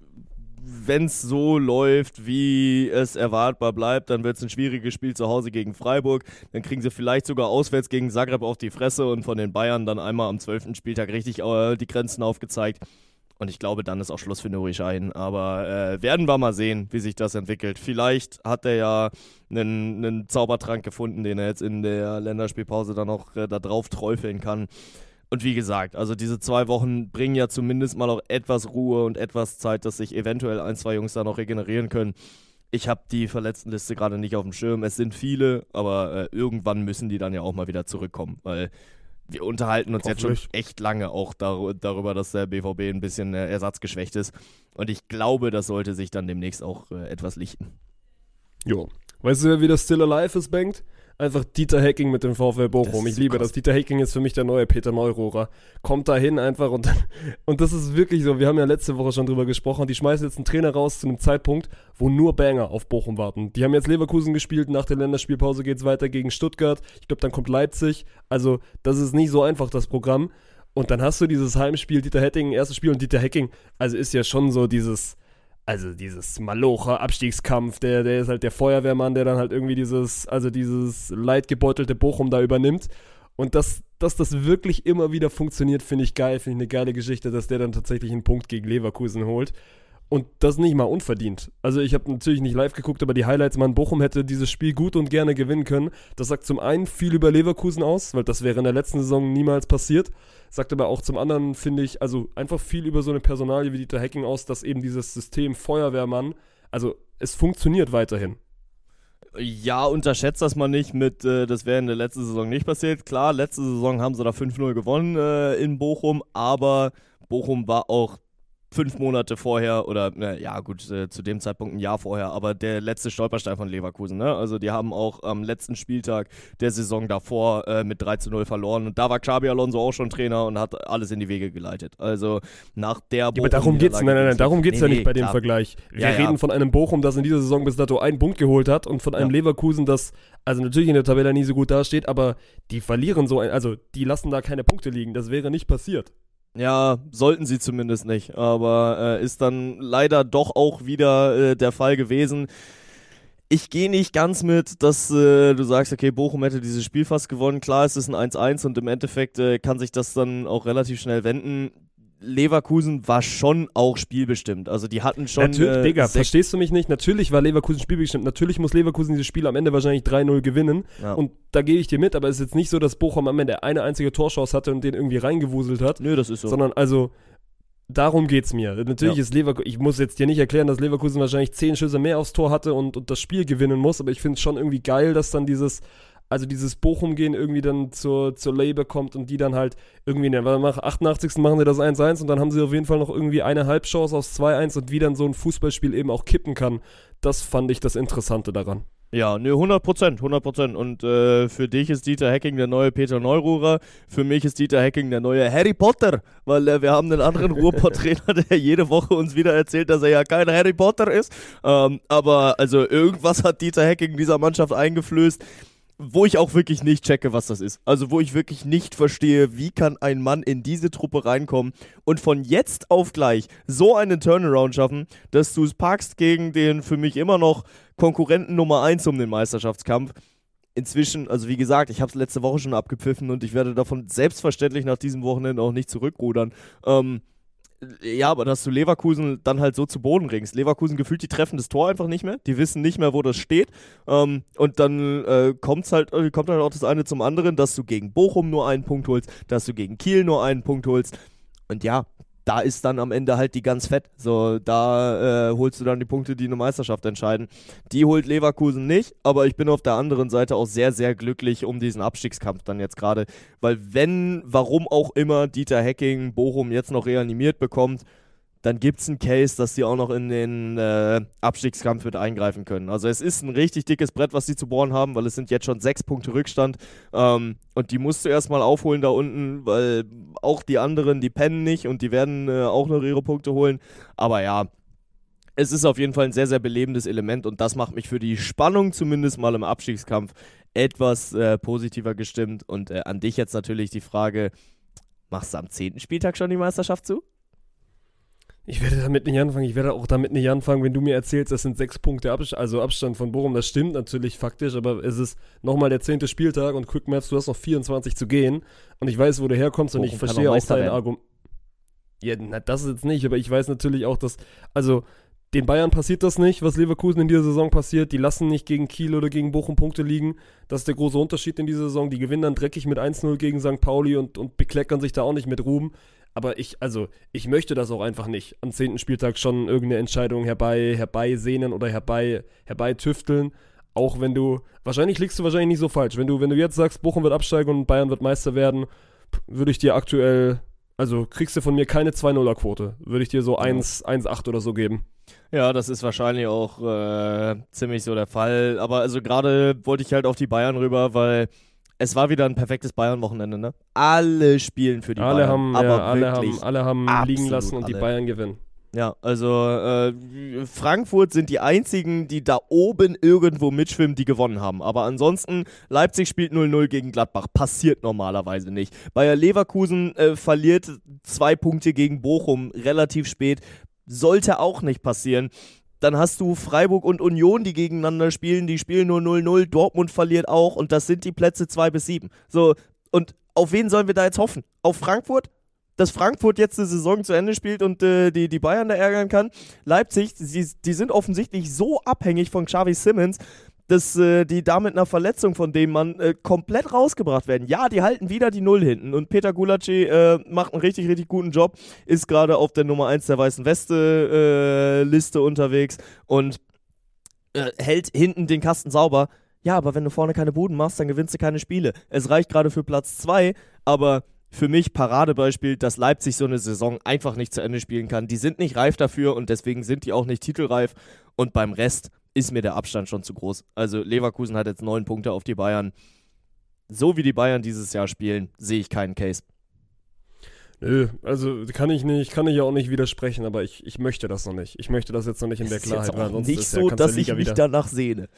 wenn es so läuft, wie es erwartbar bleibt, dann wird es ein schwieriges Spiel zu Hause gegen Freiburg. Dann kriegen sie vielleicht sogar auswärts gegen Zagreb auf die Fresse und von den Bayern dann einmal am 12. Spieltag richtig die Grenzen aufgezeigt. Und ich glaube, dann ist auch Schluss für Nuri Sahin. Aber werden wir mal sehen, wie sich das entwickelt. Vielleicht hat er ja einen Zaubertrank gefunden, den er jetzt in der Länderspielpause dann auch da drauf träufeln kann. Und wie gesagt, also diese 2 Wochen bringen ja zumindest mal auch etwas Ruhe und etwas Zeit, dass sich eventuell 1, 2 Jungs da noch regenerieren können. Ich habe die Verletztenliste gerade nicht auf dem Schirm. Es sind viele, aber irgendwann müssen die dann ja auch mal wieder zurückkommen, weil wir unterhalten uns jetzt schon echt lange auch darüber, dass der BVB ein bisschen ersatzgeschwächt ist. Und ich glaube, das sollte sich dann demnächst auch etwas lichten. Jo. Weißt du, wer wieder still alive ist, Bengt? Einfach Dieter Hecking mit dem VfL Bochum. Ich liebe das. Dieter Hecking ist für mich der neue Peter Neururer. Kommt da hin einfach und das ist wirklich so, wir haben ja letzte Woche schon drüber gesprochen, die schmeißen jetzt einen Trainer raus zu einem Zeitpunkt, wo nur Banger auf Bochum warten. Die haben jetzt Leverkusen gespielt, nach der Länderspielpause geht's weiter gegen Stuttgart. Ich glaube, dann kommt Leipzig. Also, das ist nicht so einfach, das Programm. Und dann hast du dieses Heimspiel, Dieter Hecking, erstes Spiel und Dieter Hecking, also ist ja schon so dieses Malocher Abstiegskampf, der ist halt der Feuerwehrmann, der dann halt irgendwie dieses leidgebeutelte Bochum da übernimmt. Und dass das wirklich immer wieder funktioniert, finde ich geil, finde ich eine geile Geschichte, dass der dann tatsächlich einen Punkt gegen Leverkusen holt. Und das nicht mal unverdient. Also ich habe natürlich nicht live geguckt, aber die Highlights, Bochum hätte dieses Spiel gut und gerne gewinnen können. Das sagt zum einen viel über Leverkusen aus, weil das wäre in der letzten Saison niemals passiert. Sagt aber auch zum anderen, finde ich, also einfach viel über so eine Personalie wie Dieter Hecking aus, dass eben dieses System Feuerwehrmann, also es funktioniert weiterhin. Ja, unterschätzt das mal nicht mit, das wäre in der letzten Saison nicht passiert. Klar, letzte Saison haben sie da 5-0 gewonnen in Bochum, aber Bochum war auch 5 Monate vorher oder, ja gut, zu dem Zeitpunkt ein Jahr vorher, aber der letzte Stolperstein von Leverkusen, ne? Also die haben auch am letzten Spieltag der Saison davor mit 3-0 verloren und da war Xabi Alonso auch schon Trainer und hat alles in die Wege geleitet. Also nach der Bochum... Ja, aber darum geht's, darum geht's ja nicht bei dem Vergleich. Wir reden von einem Bochum, das in dieser Saison bis dato einen Punkt geholt hat und von einem Leverkusen, das also natürlich in der Tabelle nie so gut dasteht, aber die verlieren also die lassen da keine Punkte liegen. Das wäre nicht passiert. Ja, sollten sie zumindest nicht, aber ist dann leider doch auch wieder der Fall gewesen. Ich gehe nicht ganz mit, dass du sagst, okay, Bochum hätte dieses Spiel fast gewonnen. Klar, es ist ein 1-1 und im Endeffekt kann sich das dann auch relativ schnell wenden. Leverkusen war schon auch spielbestimmt. Also die hatten schon... Digga, verstehst du mich nicht? Natürlich war Leverkusen spielbestimmt. Natürlich muss Leverkusen dieses Spiel am Ende wahrscheinlich 3-0 gewinnen. Ja. Und da gehe ich dir mit, aber es ist jetzt nicht so, dass Bochum am Ende eine einzige Torchance hatte und den irgendwie reingewuselt hat. Nö, das ist so. Sondern also... Darum geht's mir. Natürlich ist Leverkusen, ich muss jetzt dir nicht erklären, dass Leverkusen wahrscheinlich 10 Schüsse mehr aufs Tor hatte und das Spiel gewinnen muss, aber ich finde es schon irgendwie geil, dass dann dieses Bochum-Gehen irgendwie dann zur Labour kommt und die dann halt irgendwie, nach 88. machen sie das 1-1 und dann haben sie auf jeden Fall noch irgendwie eine Halbchance aufs 2-1 und wie dann so ein Fußballspiel eben auch kippen kann. Das fand ich das Interessante daran. Ja, ne, 100%. Und für dich ist Dieter Hecking der neue Peter Neururer. Für mich ist Dieter Hecking der neue Harry Potter, weil wir haben einen anderen Ruhrpott-Trainer, der jede Woche uns wieder erzählt, dass er ja kein Harry Potter ist. Aber also irgendwas hat Dieter Hecking dieser Mannschaft eingeflößt, wo ich auch wirklich nicht checke, was das ist. Also wo ich wirklich nicht verstehe, wie kann ein Mann in diese Truppe reinkommen und von jetzt auf gleich so einen Turnaround schaffen, dass du es packst gegen den für mich immer noch Konkurrenten Nummer 1 um den Meisterschaftskampf. Inzwischen, also wie gesagt, ich habe es letzte Woche schon abgepfiffen und ich werde davon selbstverständlich nach diesem Wochenende auch nicht zurückrudern. Ja, aber dass du Leverkusen dann halt so zu Boden ringst. Leverkusen gefühlt, die treffen das Tor einfach nicht mehr. Die wissen nicht mehr, wo das steht. Und dann kommt halt auch das eine zum anderen, dass du gegen Bochum nur einen Punkt holst, dass du gegen Kiel nur einen Punkt holst. Und ja, da ist dann am Ende halt die ganz fett. So, da holst du dann die Punkte, die eine Meisterschaft entscheiden. Die holt Leverkusen nicht, aber ich bin auf der anderen Seite auch sehr, sehr glücklich um diesen Abstiegskampf dann jetzt gerade. Weil warum auch immer Dieter Hecking Bochum jetzt noch reanimiert bekommt, dann gibt es einen Case, dass die auch noch in den Abstiegskampf mit eingreifen können. Also es ist ein richtig dickes Brett, was die zu bohren haben, weil es sind jetzt schon 6 Punkte Rückstand und die musst du erstmal aufholen da unten, weil auch die anderen, die pennen nicht und die werden auch noch ihre Punkte holen. Aber ja, es ist auf jeden Fall ein sehr, sehr belebendes Element und das macht mich für die Spannung zumindest mal im Abstiegskampf etwas positiver gestimmt. Und an dich jetzt natürlich die Frage, machst du am 10. Spieltag schon die Meisterschaft zu? Ich werde damit nicht anfangen. Ich werde auch damit nicht anfangen, wenn du mir erzählst, das sind 6 Punkte Abstand von Bochum. Das stimmt natürlich faktisch, aber es ist nochmal der 10. Spieltag und Quick Maps, du hast noch 24 zu gehen. Und ich weiß, wo du herkommst und ich verstehe auch dein Argument. Ja, das ist jetzt nicht, aber ich weiß natürlich auch, dass, also den Bayern passiert das nicht, was Leverkusen in dieser Saison passiert. Die lassen nicht gegen Kiel oder gegen Bochum Punkte liegen. Das ist der große Unterschied in dieser Saison. Die gewinnen dann dreckig mit 1-0 gegen St. Pauli und bekleckern sich da auch nicht mit Ruhm. Aber ich möchte das auch einfach nicht. Am 10. Spieltag schon irgendeine Entscheidung herbeisehnen oder herbeitüfteln. Auch wenn wahrscheinlich liegst du wahrscheinlich nicht so falsch. Wenn du jetzt sagst, Bochum wird absteigen und Bayern wird Meister werden, würde ich dir aktuell, also kriegst du von mir keine 2-0er-Quote. Würde ich dir so 1-8 oder so geben. Ja, das ist wahrscheinlich auch ziemlich so der Fall. Aber also gerade wollte ich halt auf die Bayern rüber, weil es war wieder ein perfektes Bayern-Wochenende, ne? Alle spielen für die Bayern. Alle haben liegen lassen und alle. Die Bayern gewinnen. Ja, also Frankfurt sind die einzigen, die da oben irgendwo mitschwimmen, die gewonnen haben. Aber ansonsten, Leipzig spielt 0-0 gegen Gladbach. Passiert normalerweise nicht. Bayer Leverkusen verliert 2 Punkte gegen Bochum relativ spät. Sollte auch nicht passieren. Dann hast du Freiburg und Union, die gegeneinander spielen. Die spielen nur 0-0. Dortmund verliert auch. Und das sind die Plätze 2-7. So, und auf wen sollen wir da jetzt hoffen? Auf Frankfurt? Dass Frankfurt jetzt eine Saison zu Ende spielt und die Bayern da ärgern kann? Leipzig, die sind offensichtlich so abhängig von Xavi Simons, dass die da mit einer Verletzung von dem Mann komplett rausgebracht werden. Ja, die halten wieder die Null hinten und Peter Gulacsi macht einen richtig, richtig guten Job, ist gerade auf der Nummer 1 der Weißen Weste Liste unterwegs und hält hinten den Kasten sauber. Ja, aber wenn du vorne keine Buden machst, dann gewinnst du keine Spiele. Es reicht gerade für Platz 2, aber für mich Paradebeispiel, dass Leipzig so eine Saison einfach nicht zu Ende spielen kann. Die sind nicht reif dafür und deswegen sind die auch nicht titelreif. Und beim Rest ist mir der Abstand schon zu groß. Also Leverkusen hat jetzt 9 Punkte auf die Bayern. So wie die Bayern dieses Jahr spielen, sehe ich keinen Case. Nö, also kann ich ja auch nicht widersprechen, aber ich möchte das noch nicht. Ich möchte das jetzt noch nicht in der Klarheit, weil sonst nicht ist so, kannst du dass ich mich danach sehne.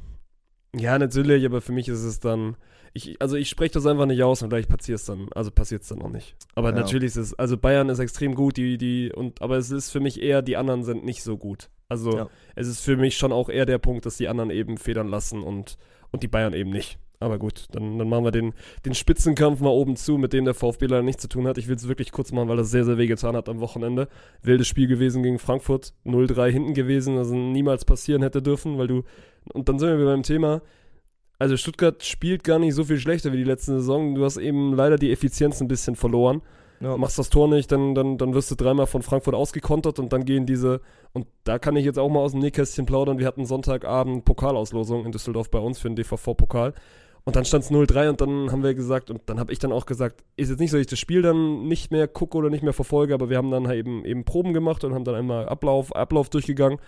Ja, natürlich, aber für mich ist es dann, ich spreche das einfach nicht aus und gleich passiert es dann noch nicht. Aber natürlich ist es, also Bayern ist extrem gut, aber es ist für mich eher, die anderen sind nicht so gut. Also es ist für mich schon auch eher der Punkt, dass die anderen eben federn lassen und die Bayern eben nicht. Aber gut, dann machen wir den Spitzenkampf mal oben zu, mit dem der VfB leider nichts zu tun hat. Ich will es wirklich kurz machen, weil das sehr, sehr wehgetan hat am Wochenende. Wildes Spiel gewesen gegen Frankfurt, 0-3 hinten gewesen, also niemals passieren hätte dürfen, und dann sind wir beim Thema, also Stuttgart spielt gar nicht so viel schlechter wie die letzte Saison. Du hast eben leider die Effizienz ein bisschen verloren. Ja. Machst das Tor nicht, dann wirst du 3-mal von Frankfurt ausgekontert und dann gehen und da kann ich jetzt auch mal aus dem Nähkästchen plaudern, wir hatten Sonntagabend Pokalauslosung in Düsseldorf bei uns für den DVV-Pokal. Und dann stand es 0-3 und dann haben wir gesagt, und dann habe ich dann auch gesagt, ist jetzt nicht so, dass ich das Spiel dann nicht mehr gucke oder nicht mehr verfolge, aber wir haben dann halt eben Proben gemacht und haben dann einmal Ablauf durchgegangen.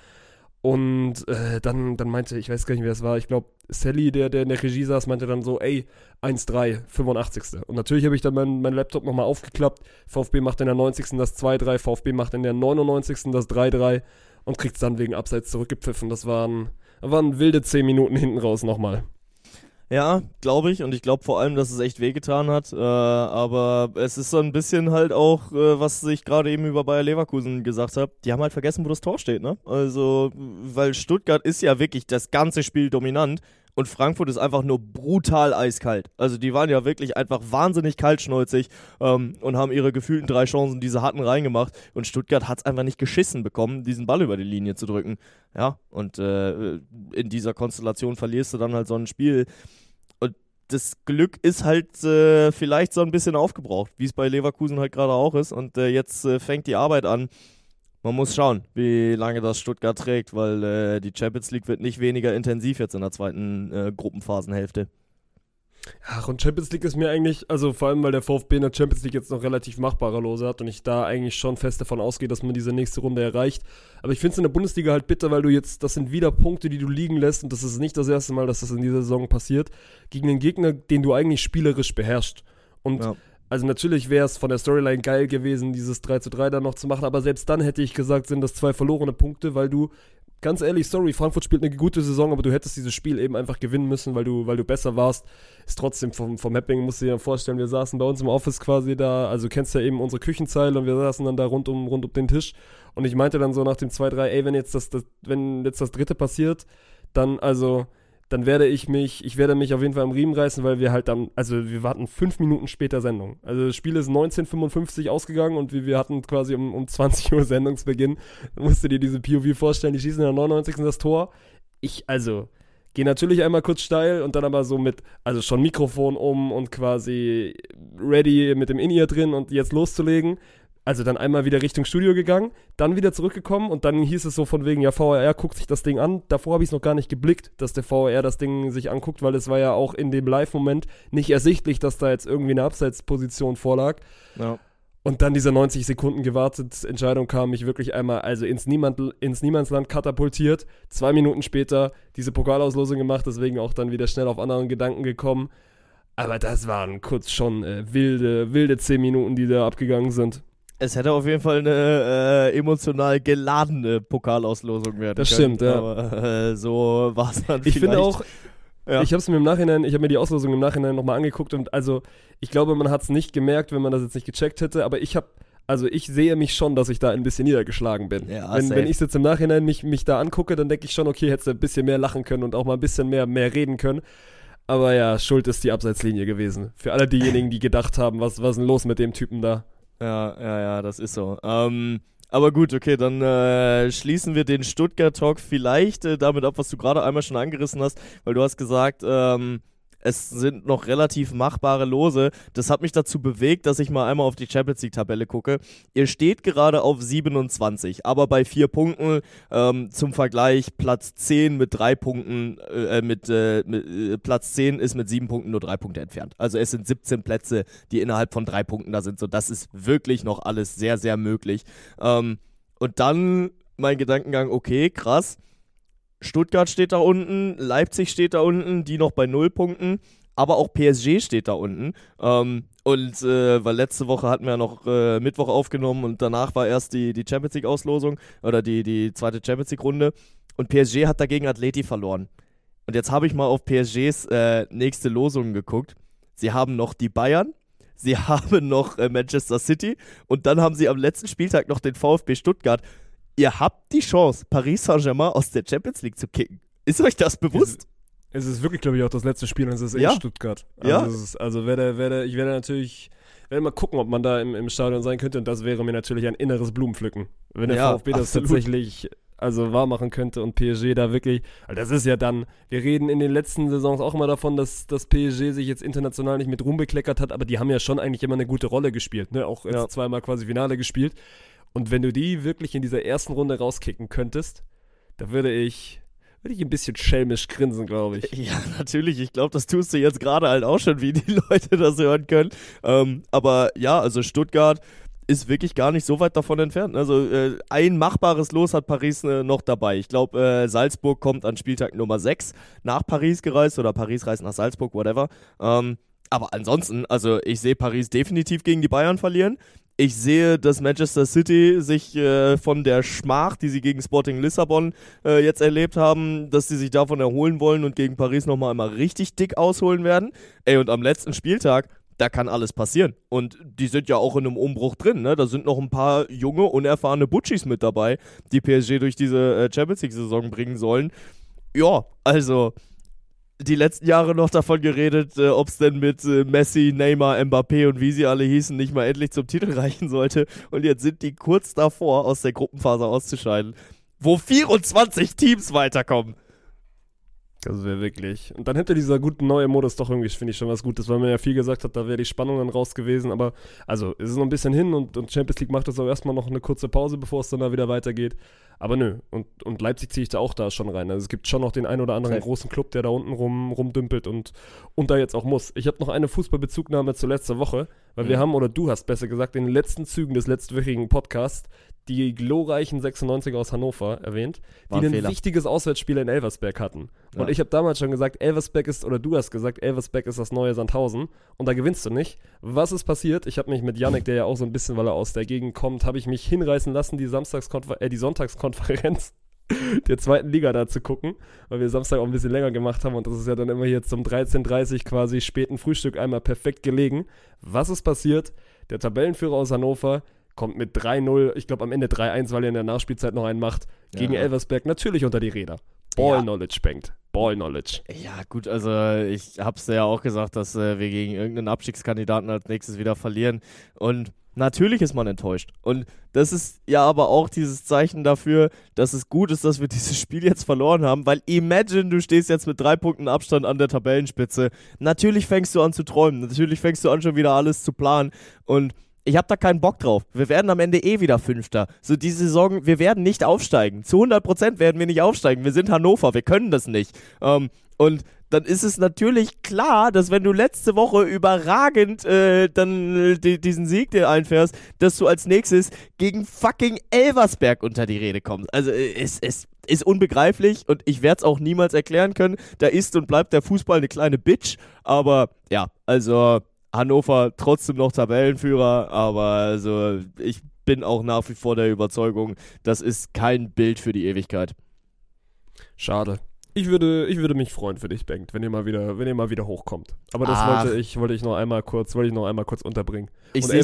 Und dann meinte, ich weiß gar nicht, wer es war, ich glaube, Sally, der in der Regie saß, meinte dann so, 1-3, 85. Und natürlich habe ich dann mein Laptop nochmal aufgeklappt, VfB macht in der 90. das 2-3, VfB macht in der 99. das 3-3 und kriegt es dann wegen Abseits zurückgepfiffen. Das waren wilde 10 Minuten hinten raus nochmal. Ja, glaube ich. Und ich glaube vor allem, dass es echt wehgetan hat. Aber es ist so ein bisschen halt auch, was ich gerade eben über Bayer Leverkusen gesagt habe. Die haben halt vergessen, wo das Tor steht, ne? Also, weil Stuttgart ist ja wirklich das ganze Spiel dominant und Frankfurt ist einfach nur brutal eiskalt. Also die waren ja wirklich einfach wahnsinnig kaltschnäuzig und haben ihre gefühlten 3 Chancen, die sie hatten, reingemacht. Und Stuttgart hat es einfach nicht geschissen bekommen, diesen Ball über die Linie zu drücken. Ja, und in dieser Konstellation verlierst du dann halt so ein Spiel. Und das Glück ist halt vielleicht so ein bisschen aufgebraucht, wie es bei Leverkusen halt gerade auch ist. Und jetzt fängt die Arbeit an. Man muss schauen, wie lange das Stuttgart trägt, weil die Champions League wird nicht weniger intensiv jetzt in der zweiten Gruppenphasenhälfte. Ach, und Champions League ist mir eigentlich, also vor allem, weil der VfB in der Champions League jetzt noch relativ machbare Lose hat und ich da eigentlich schon fest davon ausgehe, dass man diese nächste Runde erreicht. Aber ich finde es in der Bundesliga halt bitter, weil das sind wieder Punkte, die du liegen lässt und das ist nicht das erste Mal, dass das in dieser Saison passiert, gegen einen Gegner, den du eigentlich spielerisch beherrschst. Und also natürlich wäre es von der Storyline geil gewesen, dieses 3-3 dann noch zu machen, aber selbst dann hätte ich gesagt, sind das 2 verlorene Punkte, weil du, ganz ehrlich, sorry, Frankfurt spielt eine gute Saison, aber du hättest dieses Spiel eben einfach gewinnen müssen, weil du besser warst. Ist trotzdem vom Mapping, musst du dir vorstellen, wir saßen bei uns im Office quasi da, also kennst ja eben unsere Küchenzeile und wir saßen dann da rund um den Tisch und ich meinte dann so nach dem 2-3, wenn jetzt das dritte passiert, dann werde ich werde mich auf jeden Fall am Riemen reißen, weil wir halt dann, also wir warten 5 Minuten später Sendung. Also das Spiel ist 19:55 ausgegangen und wir hatten quasi um 20 Uhr Sendungsbeginn. Da musst du dir diese POV vorstellen, die schießen in der 99. das Tor. Gehe natürlich einmal kurz steil und dann aber so also schon Mikrofon und quasi ready mit dem In-Ear drin und jetzt loszulegen. Also dann einmal wieder Richtung Studio gegangen, dann wieder zurückgekommen und dann hieß es so von wegen, ja, VAR guckt sich das Ding an. Davor habe ich es noch gar nicht geblickt, dass der VAR das Ding sich anguckt, weil es war ja auch in dem Live-Moment nicht ersichtlich, dass da jetzt irgendwie eine Abseitsposition vorlag. Ja. Und dann diese 90 Sekunden gewartet, Entscheidung kam, mich wirklich einmal ins Niemandsland katapultiert. 2 Minuten später diese Pokalauslosung gemacht, deswegen auch dann wieder schnell auf anderen Gedanken gekommen. Aber das waren kurz schon wilde 10 Minuten, die da abgegangen sind. Es hätte auf jeden Fall eine emotional geladene Pokalauslosung werden können. Das stimmt, ja. Aber so war es dann vielleicht. Ich finde auch, ich habe mir die Auslosung im Nachhinein nochmal angeguckt und also ich glaube, man hat es nicht gemerkt, wenn man das jetzt nicht gecheckt hätte, aber ich sehe mich schon, dass ich da ein bisschen niedergeschlagen bin. Ja, wenn ich jetzt im Nachhinein mich da angucke, dann denke ich schon, okay, hättest du ein bisschen mehr lachen können und auch mal ein bisschen mehr reden können. Aber ja, schuld ist die Abseitslinie gewesen. Für alle diejenigen, die gedacht haben, was ist denn los mit dem Typen da? Ja, das ist so. Aber gut, okay, dann schließen wir den Stuttgart-Talk vielleicht damit ab, was du gerade einmal schon angerissen hast, weil du hast gesagt, Es sind noch relativ machbare Lose. Das hat mich dazu bewegt, dass ich mal einmal auf die Champions League-Tabelle gucke. Ihr steht gerade auf 27, aber bei 4 Punkten. Zum Vergleich, Platz 10 mit 3 Punkten, Platz 10 ist mit 7 Punkten nur 3 Punkte entfernt. Also es sind 17 Plätze, die innerhalb von 3 Punkten da sind. So, das ist wirklich noch alles sehr, sehr möglich. Und dann mein Gedankengang, okay, krass. Stuttgart steht da unten, Leipzig steht da unten, die noch bei 0 Punkten, aber auch PSG steht da unten. Weil letzte Woche hatten wir ja noch Mittwoch aufgenommen und danach war erst die Champions League-Auslosung oder die zweite Champions League-Runde und PSG hat dagegen Atleti verloren. Und jetzt habe ich mal auf PSGs nächste Losungen geguckt. Sie haben noch die Bayern, sie haben noch Manchester City und dann haben sie am letzten Spieltag noch den VfB Stuttgart. Ihr habt die Chance, Paris Saint-Germain aus der Champions League zu kicken. Ist euch das bewusst? Es ist wirklich, glaube ich, auch das letzte Spiel und es ist in Stuttgart. Also ich werde mal gucken, ob man da im Stadion sein könnte und das wäre mir natürlich ein inneres Blumenpflücken. Wenn der VfB das tatsächlich wahr machen könnte und PSG da wirklich, also das ist ja dann, wir reden in den letzten Saisons auch immer davon, dass das PSG sich jetzt international nicht mit Ruhm bekleckert hat, aber die haben ja schon eigentlich immer eine gute Rolle gespielt, ne? Auch jetzt zweimal quasi Finale gespielt. Und wenn du die wirklich in dieser ersten Runde rauskicken könntest, da würde ich ein bisschen schelmisch grinsen, glaube ich. Ja, natürlich. Ich glaube, das tust du jetzt gerade halt auch schon, wie die Leute das hören können. Aber ja, also Stuttgart ist wirklich gar nicht so weit davon entfernt. Also ein machbares Los hat Paris noch dabei. Ich glaube, Salzburg kommt an Spieltag Nummer 6 nach Paris gereist oder Paris reist nach Salzburg, whatever. Aber ansonsten, also ich sehe Paris definitiv gegen die Bayern verlieren. Ich sehe, dass Manchester City sich von der Schmach, die sie gegen Sporting Lissabon jetzt erlebt haben, dass sie sich davon erholen wollen und gegen Paris nochmal einmal richtig dick ausholen werden. Und am letzten Spieltag, da kann alles passieren. Und die sind ja auch in einem Umbruch drin, ne? Da sind noch ein paar junge, unerfahrene Butchis mit dabei, die PSG durch diese Champions League-Saison bringen sollen. Ja, also die letzten Jahre noch davon geredet, ob es denn mit Messi, Neymar, Mbappé und wie sie alle hießen, nicht mal endlich zum Titel reichen sollte. Und jetzt sind die kurz davor, aus der Gruppenphase auszuscheiden, wo 24 Teams weiterkommen. Das wäre wirklich. Und dann hätte dieser gute neue Modus doch irgendwie, finde ich, schon was Gutes, weil man ja viel gesagt hat, da wäre die Spannung dann raus gewesen. Aber also, es ist noch ein bisschen hin und Champions League macht das auch erstmal noch eine kurze Pause, bevor es dann da wieder weitergeht. Aber nö, und Leipzig ziehe ich da auch da schon rein. Also es gibt schon noch den einen oder anderen großen Club, der da unten rumdümpelt und da jetzt auch muss. Ich habe noch eine Fußballbezugnahme zur letzten Woche, weil wir haben, oder du hast besser gesagt, in den letzten Zügen des letztwöchigen Podcasts die glorreichen 96er aus Hannover erwähnt, die ein wichtiges Auswärtsspiel in Elversberg hatten. Ja. Und ich habe damals schon gesagt, Elversberg ist das neue Sandhausen und da gewinnst du nicht. Was ist passiert? Ich habe mich mit Yannick, der ja auch so ein bisschen, weil er aus der Gegend kommt, habe ich mich hinreißen lassen, die Sonntagskonferenz der zweiten Liga da zu gucken, weil wir Samstag auch ein bisschen länger gemacht haben und das ist ja dann immer jetzt um 13:30 Uhr quasi späten Frühstück einmal perfekt gelegen. Was ist passiert? Der Tabellenführer aus Hannover kommt mit 3-0, ich glaube am Ende 3-1, weil er in der Nachspielzeit noch einen macht, gegen Elversberg natürlich unter die Räder. Ball-Knowledge, Bengt. Ball-Knowledge. Ja gut, also ich hab's ja auch gesagt, dass wir gegen irgendeinen Abstiegskandidaten als nächstes wieder verlieren und natürlich ist man enttäuscht. Und das ist ja aber auch dieses Zeichen dafür, dass es gut ist, dass wir dieses Spiel jetzt verloren haben, weil imagine, du stehst jetzt mit 3 Punkten Abstand an der Tabellenspitze. Natürlich fängst du an zu träumen, natürlich fängst du an schon wieder alles zu planen und ich habe da keinen Bock drauf. Wir werden am Ende wieder Fünfter. So diese Saison, wir werden nicht aufsteigen. Zu 100% werden wir nicht aufsteigen. Wir sind Hannover, wir können das nicht. Und dann ist es natürlich klar, dass wenn du letzte Woche überragend diesen Sieg dir einfährst, dass du als nächstes gegen fucking Elversberg unter die Rede kommst. Also es ist unbegreiflich und ich werde es auch niemals erklären können. Da ist und bleibt der Fußball eine kleine Bitch. Aber ja, also Hannover trotzdem noch Tabellenführer, aber also ich bin auch nach wie vor der Überzeugung, das ist kein Bild für die Ewigkeit. Schade. Ich würde mich freuen für dich, Bengt, wenn ihr mal wieder hochkommt. Aber das wollte ich noch einmal kurz unterbringen. Ich sehe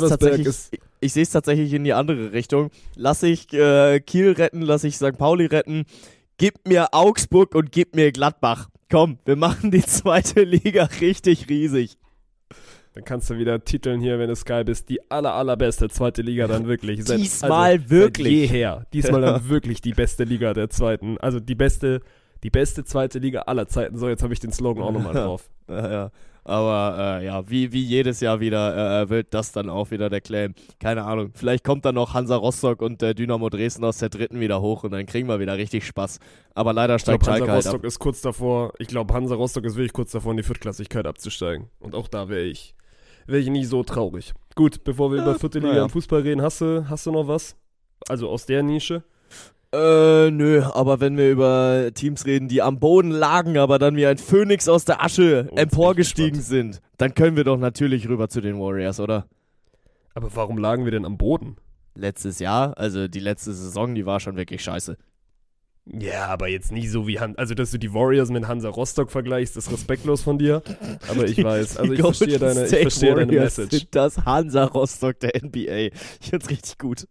es tatsächlich in die andere Richtung. Lass ich Kiel retten, lass ich St. Pauli retten. Gib mir Augsburg und gib mir Gladbach. Komm, wir machen die zweite Liga richtig riesig. Dann kannst du wieder titeln hier, wenn du Sky bist, die allerbeste zweite Liga dann wirklich. Diesmal wirklich. Seit jeher. Diesmal dann wirklich die beste Liga der zweiten. Also die beste die beste zweite Liga aller Zeiten. So, jetzt habe ich den Slogan auch nochmal drauf. Ja. Aber wie jedes Jahr wieder wird das dann auch wieder der Claim. Keine Ahnung, vielleicht kommt dann noch Hansa Rostock und Dynamo Dresden aus der 3. wieder hoch und dann kriegen wir wieder richtig Spaß. Aber leider steigt Schalke halt ab. Ich glaube, Hansa Rostock ist wirklich kurz davor, in die Viertklassigkeit abzusteigen. Und auch da wäre ich nicht so traurig. Gut, bevor wir über 4. Liga im Fußball reden, hast du noch was? Also aus der Nische? Nö, aber wenn wir über Teams reden, die am Boden lagen, aber dann wie ein Phönix aus der Asche emporgestiegen sind, dann können wir doch natürlich rüber zu den Warriors, oder? Aber warum lagen wir denn am Boden? Letztes Jahr, also die letzte Saison, die war schon wirklich scheiße. Ja, aber jetzt nicht so wie also dass du die Warriors mit Hansa Rostock vergleichst, ist respektlos von dir. Aber ich weiß, also ich verstehe deine Message. Sind das Hansa Rostock der NBA. Ich find's richtig gut.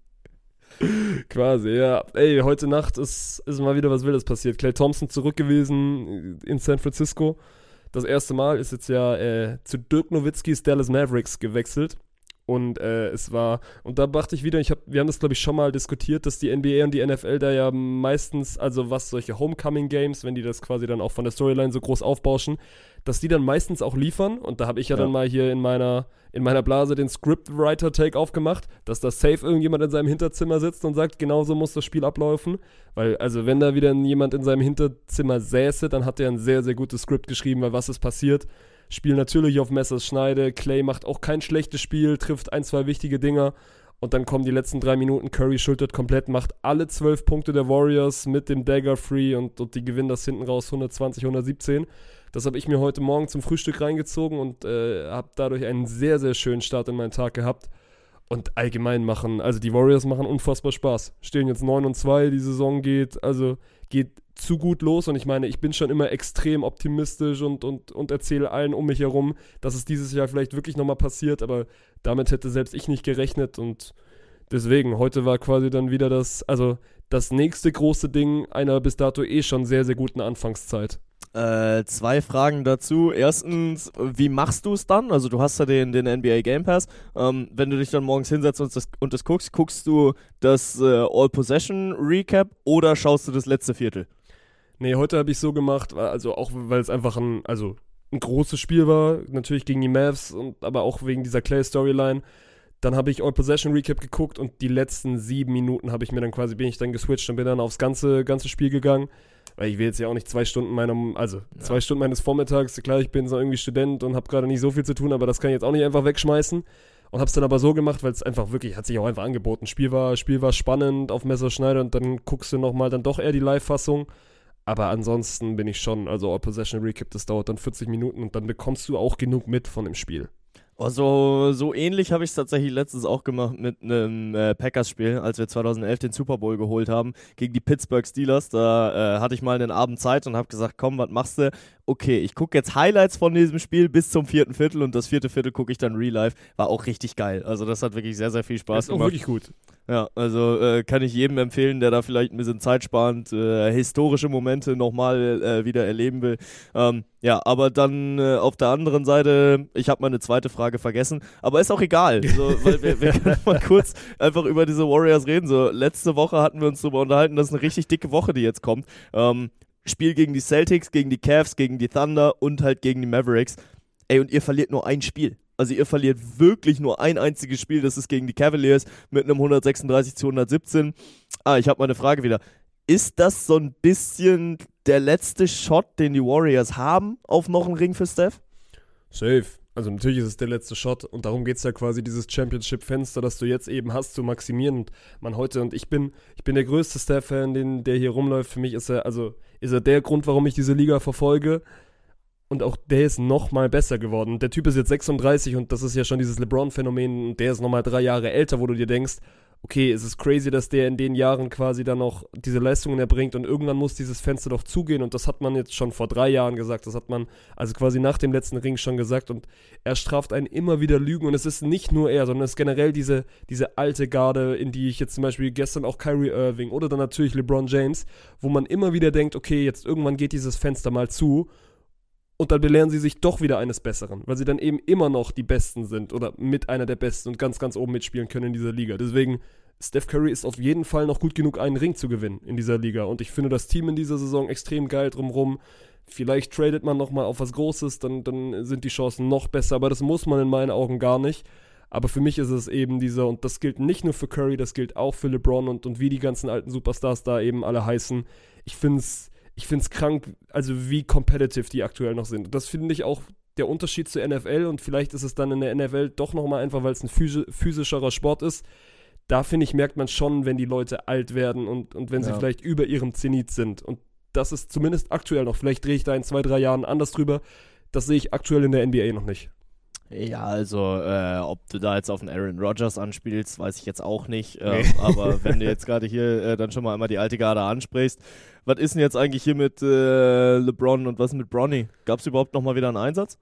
Quasi, ja. Ey, heute Nacht ist mal wieder was Wildes passiert. Klay Thompson zurück gewesen in San Francisco. Das erste Mal ist jetzt ja zu Dirk Nowitzkis Dallas Mavericks gewechselt. Und und da brachte ich wieder, wir haben das glaube ich schon mal diskutiert, dass die NBA und die NFL da ja meistens, also was solche Homecoming-Games, wenn die das quasi dann auch von der Storyline so groß aufbauschen, dass die dann meistens auch liefern. Und da habe ich ja dann mal hier in meiner Blase den Scriptwriter-Take aufgemacht, dass da safe irgendjemand in seinem Hinterzimmer sitzt und sagt, genau so muss das Spiel ablaufen. Weil, also wenn da wieder jemand in seinem Hinterzimmer säße, dann hat er ein sehr, sehr gutes Skript geschrieben, weil was ist passiert? Spiel natürlich auf Messers Schneide, Clay macht auch kein schlechtes Spiel, trifft 1, 2 wichtige Dinger und dann kommen die letzten 3 Minuten, Curry schultert komplett, macht alle 12 Punkte der Warriors mit dem Dagger Free und die gewinnen das hinten raus 120, 117. Das habe ich mir heute Morgen zum Frühstück reingezogen und habe dadurch einen sehr, sehr schönen Start in meinen Tag gehabt. Und allgemein die Warriors machen unfassbar Spaß. Stehen jetzt 9-2, die Saison geht zu gut los und ich meine, ich bin schon immer extrem optimistisch und erzähle allen um mich herum, dass es dieses Jahr vielleicht wirklich nochmal passiert, aber damit hätte selbst ich nicht gerechnet und deswegen, heute war quasi dann wieder das nächste große Ding einer bis dato schon sehr, sehr guten Anfangszeit. 2 Fragen dazu. Erstens, wie machst du es dann? Also du hast ja den NBA Game Pass. Wenn du dich dann morgens hinsetzt und das guckst du das All-Possession Recap oder schaust du das letzte Viertel? Nee, heute habe ich so gemacht, also auch weil es einfach ein großes Spiel war, natürlich gegen die Mavs, aber auch wegen dieser Clay-Storyline. Dann habe ich All-Possession Recap geguckt und die letzten 7 Minuten bin ich dann geswitcht und bin dann aufs ganze Spiel gegangen. Weil ich will jetzt ja auch nicht 2 Stunden 2 Stunden meines Vormittags, klar, ich bin so irgendwie Student und habe gerade nicht so viel zu tun, aber das kann ich jetzt auch nicht einfach wegschmeißen. Und habe es dann aber so gemacht, weil es einfach wirklich, hat sich auch einfach angeboten. Spiel war spannend auf Messerschneider und dann guckst du nochmal dann doch eher die Live-Fassung. Aber ansonsten bin ich schon, also All-Possession Recap, das dauert dann 40 Minuten und dann bekommst du auch genug mit von dem Spiel. Also so ähnlich habe ich es tatsächlich letztens auch gemacht mit einem Packers-Spiel, als wir 2011 den Super Bowl geholt haben gegen die Pittsburgh Steelers. Da hatte ich mal einen Abend Zeit und habe gesagt, komm, was machst du? Okay, ich gucke jetzt Highlights von diesem Spiel bis zum 4. Viertel und das 4. Viertel gucke ich dann real life. War auch richtig geil. Also das hat wirklich sehr, sehr viel Spaß gemacht. Ist auch wirklich gut. Ja, also kann ich jedem empfehlen, der da vielleicht ein bisschen zeitsparend historische Momente nochmal wieder erleben will. Ja, aber dann auf der anderen Seite, ich habe meine zweite Frage vergessen, aber ist auch egal, so, weil wir können mal kurz einfach über diese Warriors reden. So, letzte Woche hatten wir uns darüber unterhalten, das ist eine richtig dicke Woche, die jetzt kommt. Spiel gegen die Celtics, gegen die Cavs, gegen die Thunder und halt gegen die Mavericks. Ey, und ihr verliert nur ein Spiel. Also ihr verliert wirklich nur ein einziges Spiel, das ist gegen die Cavaliers mit einem 136-117. Ich habe mal eine Frage wieder. Ist das so ein bisschen der letzte Shot, den die Warriors haben auf noch einen Ring für Steph? Safe. Also natürlich ist es der letzte Shot und darum geht es ja quasi, dieses Championship-Fenster, das du jetzt eben hast, zu maximieren. Und ich bin der größte Steph-Fan, der hier rumläuft. Für mich ist er der Grund, warum ich diese Liga verfolge. Und auch der ist nochmal besser geworden. Der Typ ist jetzt 36 und das ist ja schon dieses LeBron-Phänomen. Und der ist nochmal 3 Jahre älter, wo du dir denkst, okay, es ist crazy, dass der in den Jahren quasi dann noch diese Leistungen erbringt und irgendwann muss dieses Fenster doch zugehen und das hat man jetzt schon vor 3 Jahren gesagt, das hat man also quasi nach dem letzten Ring schon gesagt und er straft einen immer wieder Lügen und es ist nicht nur er, sondern es ist generell diese alte Garde, in die ich jetzt zum Beispiel gestern auch Kyrie Irving oder dann natürlich LeBron James, wo man immer wieder denkt, okay, jetzt irgendwann geht dieses Fenster mal zu. Und dann belehren sie sich doch wieder eines Besseren, weil sie dann eben immer noch die Besten sind oder mit einer der Besten und ganz, ganz oben mitspielen können in dieser Liga. Deswegen Steph Curry ist auf jeden Fall noch gut genug, einen Ring zu gewinnen in dieser Liga. Und ich finde das Team in dieser Saison extrem geil drumherum. Vielleicht tradet man nochmal auf was Großes, dann sind die Chancen noch besser. Aber das muss man in meinen Augen gar nicht. Aber für mich ist es eben dieser, und das gilt nicht nur für Curry, das gilt auch für LeBron und wie die ganzen alten Superstars da eben alle heißen. Ich find's krank, also wie competitive die aktuell noch sind. Und das finde ich auch der Unterschied zur NFL, und vielleicht ist es dann in der NFL doch nochmal einfach, weil es ein physischerer Sport ist. Da, finde ich, merkt man schon, wenn die Leute alt werden und wenn sie vielleicht über ihrem Zenit sind. Und das ist zumindest aktuell noch. Vielleicht drehe ich da in 2-3 Jahren anders drüber. Das sehe ich aktuell in der NBA noch nicht. Ja, also ob du da jetzt auf den Aaron Rodgers anspielst, weiß ich jetzt auch nicht. Aber wenn du jetzt gerade hier dann schon mal einmal die alte Garde ansprichst, was ist denn jetzt eigentlich hier mit LeBron und was mit Bronny? Gab es überhaupt nochmal wieder einen Einsatz?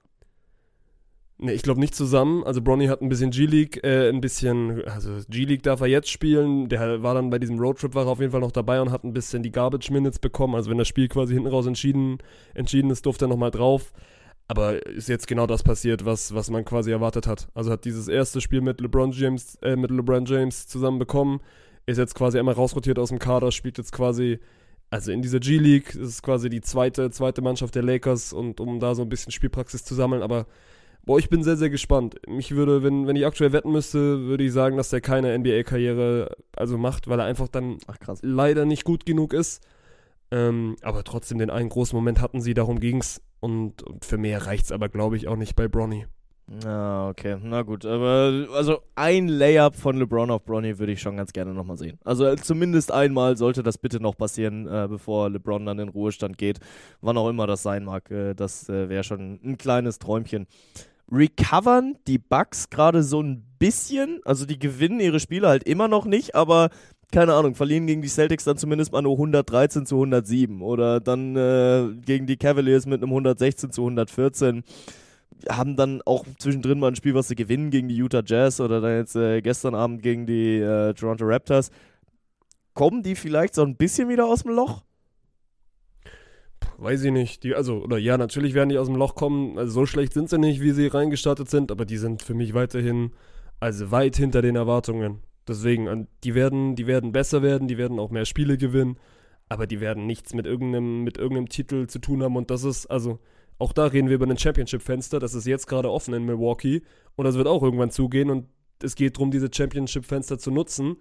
Ne, ich glaube nicht zusammen. Also Bronny hat ein bisschen G-League, also G-League darf er jetzt spielen. Der war dann bei diesem Roadtrip, war er auf jeden Fall noch dabei und hat ein bisschen die Garbage Minutes bekommen. Also wenn das Spiel quasi hinten raus entschieden ist, durfte er nochmal drauf. Aber ist jetzt genau das passiert, was man quasi erwartet hat. Also hat dieses erste Spiel mit LeBron James zusammen bekommen, ist jetzt quasi einmal rausrotiert aus dem Kader, spielt jetzt quasi, also in dieser G-League, ist es quasi die zweite Mannschaft der Lakers, und um da so ein bisschen Spielpraxis zu sammeln. Aber ich bin sehr, sehr gespannt. Mich würde, wenn ich aktuell wetten müsste, würde ich sagen, dass der keine NBA-Karriere macht, weil er einfach dann leider nicht gut genug ist. Aber trotzdem, den einen großen Moment hatten sie, darum ging's. Und für mehr reicht's aber, glaube ich, auch nicht bei Bronny. Ah, okay. Na gut. Aber also ein Layup von LeBron auf Bronny würde ich schon ganz gerne nochmal sehen. Also zumindest einmal sollte das bitte noch passieren, bevor LeBron dann in Ruhestand geht. Wann auch immer das sein mag. Das wäre schon ein kleines Träumchen. Recovern die Bucks gerade so ein bisschen? Also die gewinnen ihre Spiele halt immer noch nicht, aber keine Ahnung, verlieren gegen die Celtics dann zumindest mal nur 113-107 oder dann gegen die Cavaliers mit einem 116-114. Haben dann auch zwischendrin mal ein Spiel, was sie gewinnen gegen die Utah Jazz oder dann jetzt gestern Abend gegen die Toronto Raptors. Kommen die vielleicht so ein bisschen wieder aus dem Loch? Weiß ich nicht. Natürlich werden die aus dem Loch kommen. Also so schlecht sind sie nicht, wie sie reingestartet sind, aber die sind für mich weiterhin weit hinter den Erwartungen. Deswegen, die werden besser werden, die werden auch mehr Spiele gewinnen, aber die werden nichts mit irgendeinem Titel zu tun haben, und das ist, auch da reden wir über ein Championship-Fenster, das ist jetzt gerade offen in Milwaukee und das wird auch irgendwann zugehen, und es geht darum, diese Championship-Fenster zu nutzen,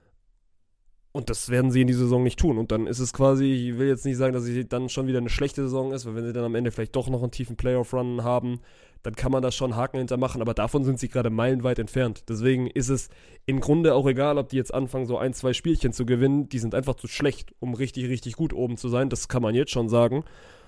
und das werden sie in dieser Saison nicht tun, und dann ist es quasi, ich will jetzt nicht sagen, dass es dann schon wieder eine schlechte Saison ist, weil wenn sie dann am Ende vielleicht doch noch einen tiefen Playoff-Run haben, dann kann man da schon Haken hintermachen, aber davon sind sie gerade meilenweit entfernt. Deswegen ist es im Grunde auch egal, ob die jetzt anfangen, so 1-2 Spielchen zu gewinnen, die sind einfach zu schlecht, um richtig, richtig gut oben zu sein, das kann man jetzt schon sagen.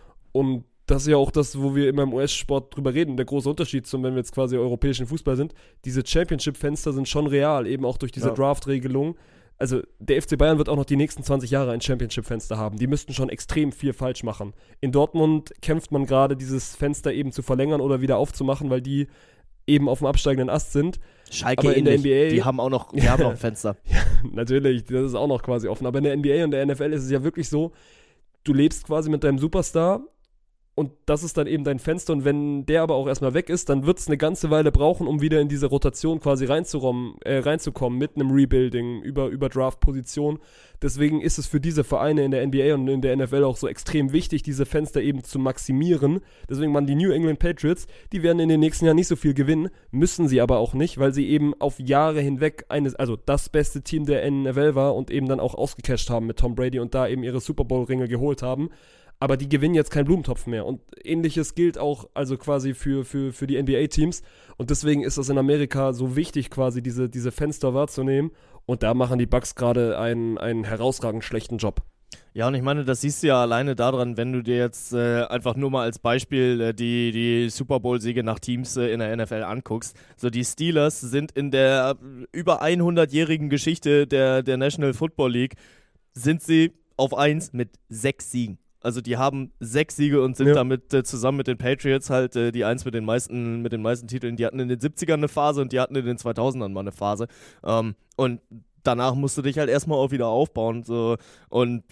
Und das ist ja auch das, wo wir immer im US-Sport drüber reden, der große Unterschied zum, wenn wir jetzt quasi europäischen Fußball sind, diese Championship-Fenster sind schon real, eben auch durch diese Draft-Regelung. Also der FC Bayern wird auch noch die nächsten 20 Jahre ein Championship-Fenster haben. Die müssten schon extrem viel falsch machen. In Dortmund kämpft man gerade, dieses Fenster eben zu verlängern oder wieder aufzumachen, weil die eben auf dem absteigenden Ast sind. Schalke aber in der ähnlich. NBA, die haben auch noch ein Fenster. Ja, natürlich, das ist auch noch quasi offen. Aber in der NBA und der NFL ist es ja wirklich so, du lebst quasi mit deinem Superstar, und das ist dann eben dein Fenster, und wenn der aber auch erstmal weg ist, dann wird es eine ganze Weile brauchen, um wieder in diese Rotation quasi reinzukommen mit einem Rebuilding über Draft-Position. Deswegen ist es für diese Vereine in der NBA und in der NFL auch so extrem wichtig, diese Fenster eben zu maximieren. Deswegen waren die New England Patriots, die werden in den nächsten Jahren nicht so viel gewinnen, müssen sie aber auch nicht, weil sie eben auf Jahre hinweg das beste Team der NFL war und eben dann auch ausgecasht haben mit Tom Brady und da eben ihre Super Bowl-Ringe geholt haben. Aber die gewinnen jetzt keinen Blumentopf mehr. Und ähnliches gilt auch quasi für die NBA-Teams. Und deswegen ist es in Amerika so wichtig, quasi diese Fenster wahrzunehmen. Und da machen die Bucks gerade einen herausragend schlechten Job. Ja, und ich meine, das siehst du ja alleine daran, wenn du dir jetzt einfach nur mal als Beispiel die Super Bowl-Siege nach Teams in der NFL anguckst. So, die Steelers sind in der über 100-jährigen Geschichte der National Football League, sind sie auf 1 mit 6 Siegen. Also die haben 6 Siege und sind damit zusammen mit den Patriots halt die 1 mit den meisten Titeln. Die hatten in den 70ern eine Phase und die hatten in den 2000ern mal eine Phase. Und danach musst du dich halt erstmal auch wieder aufbauen. So. Und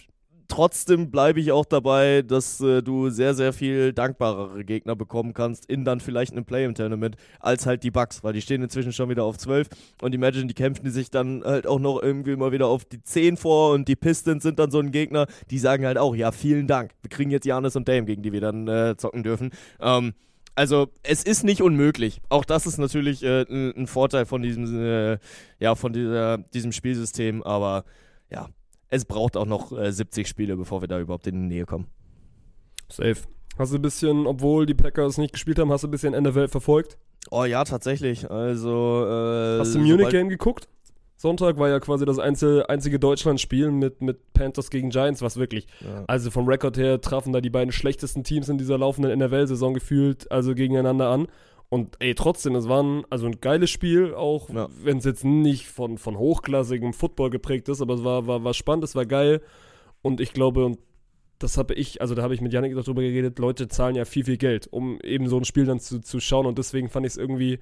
trotzdem bleibe ich auch dabei, dass du sehr, sehr viel dankbarere Gegner bekommen kannst in dann vielleicht einem Play-in-Tournament als halt die Bucks, weil die stehen inzwischen schon wieder auf 12 und Imagine, die kämpfen sich dann halt auch noch irgendwie mal wieder auf die 10 vor und die Pistons sind dann so ein Gegner, die sagen halt auch, ja, vielen Dank, wir kriegen jetzt Giannis und Dame, gegen die wir dann zocken dürfen. Also es ist nicht unmöglich. Auch das ist natürlich ein Vorteil von diesem Spielsystem, aber ja, es braucht auch noch 70 Spiele, bevor wir da überhaupt in die Nähe kommen. Safe. Hast du ein bisschen, obwohl die Packers nicht gespielt haben, hast du ein bisschen NFL verfolgt? Oh ja, tatsächlich. Also hast du Munich-Game geguckt? Sonntag war ja quasi das einzige Deutschland-Spiel mit Panthers gegen Giants, was wirklich, also vom Rekord her trafen da die beiden schlechtesten Teams in dieser laufenden NFL-Saison gefühlt, also gegeneinander an. Und trotzdem, es war ein geiles Spiel, auch wenn es jetzt nicht von hochklassigem Football geprägt ist, aber es war spannend, es war geil. Und ich glaube, und das da habe ich mit Yannick darüber geredet, Leute zahlen ja viel, viel Geld, um eben so ein Spiel dann zu schauen. Und deswegen fand ich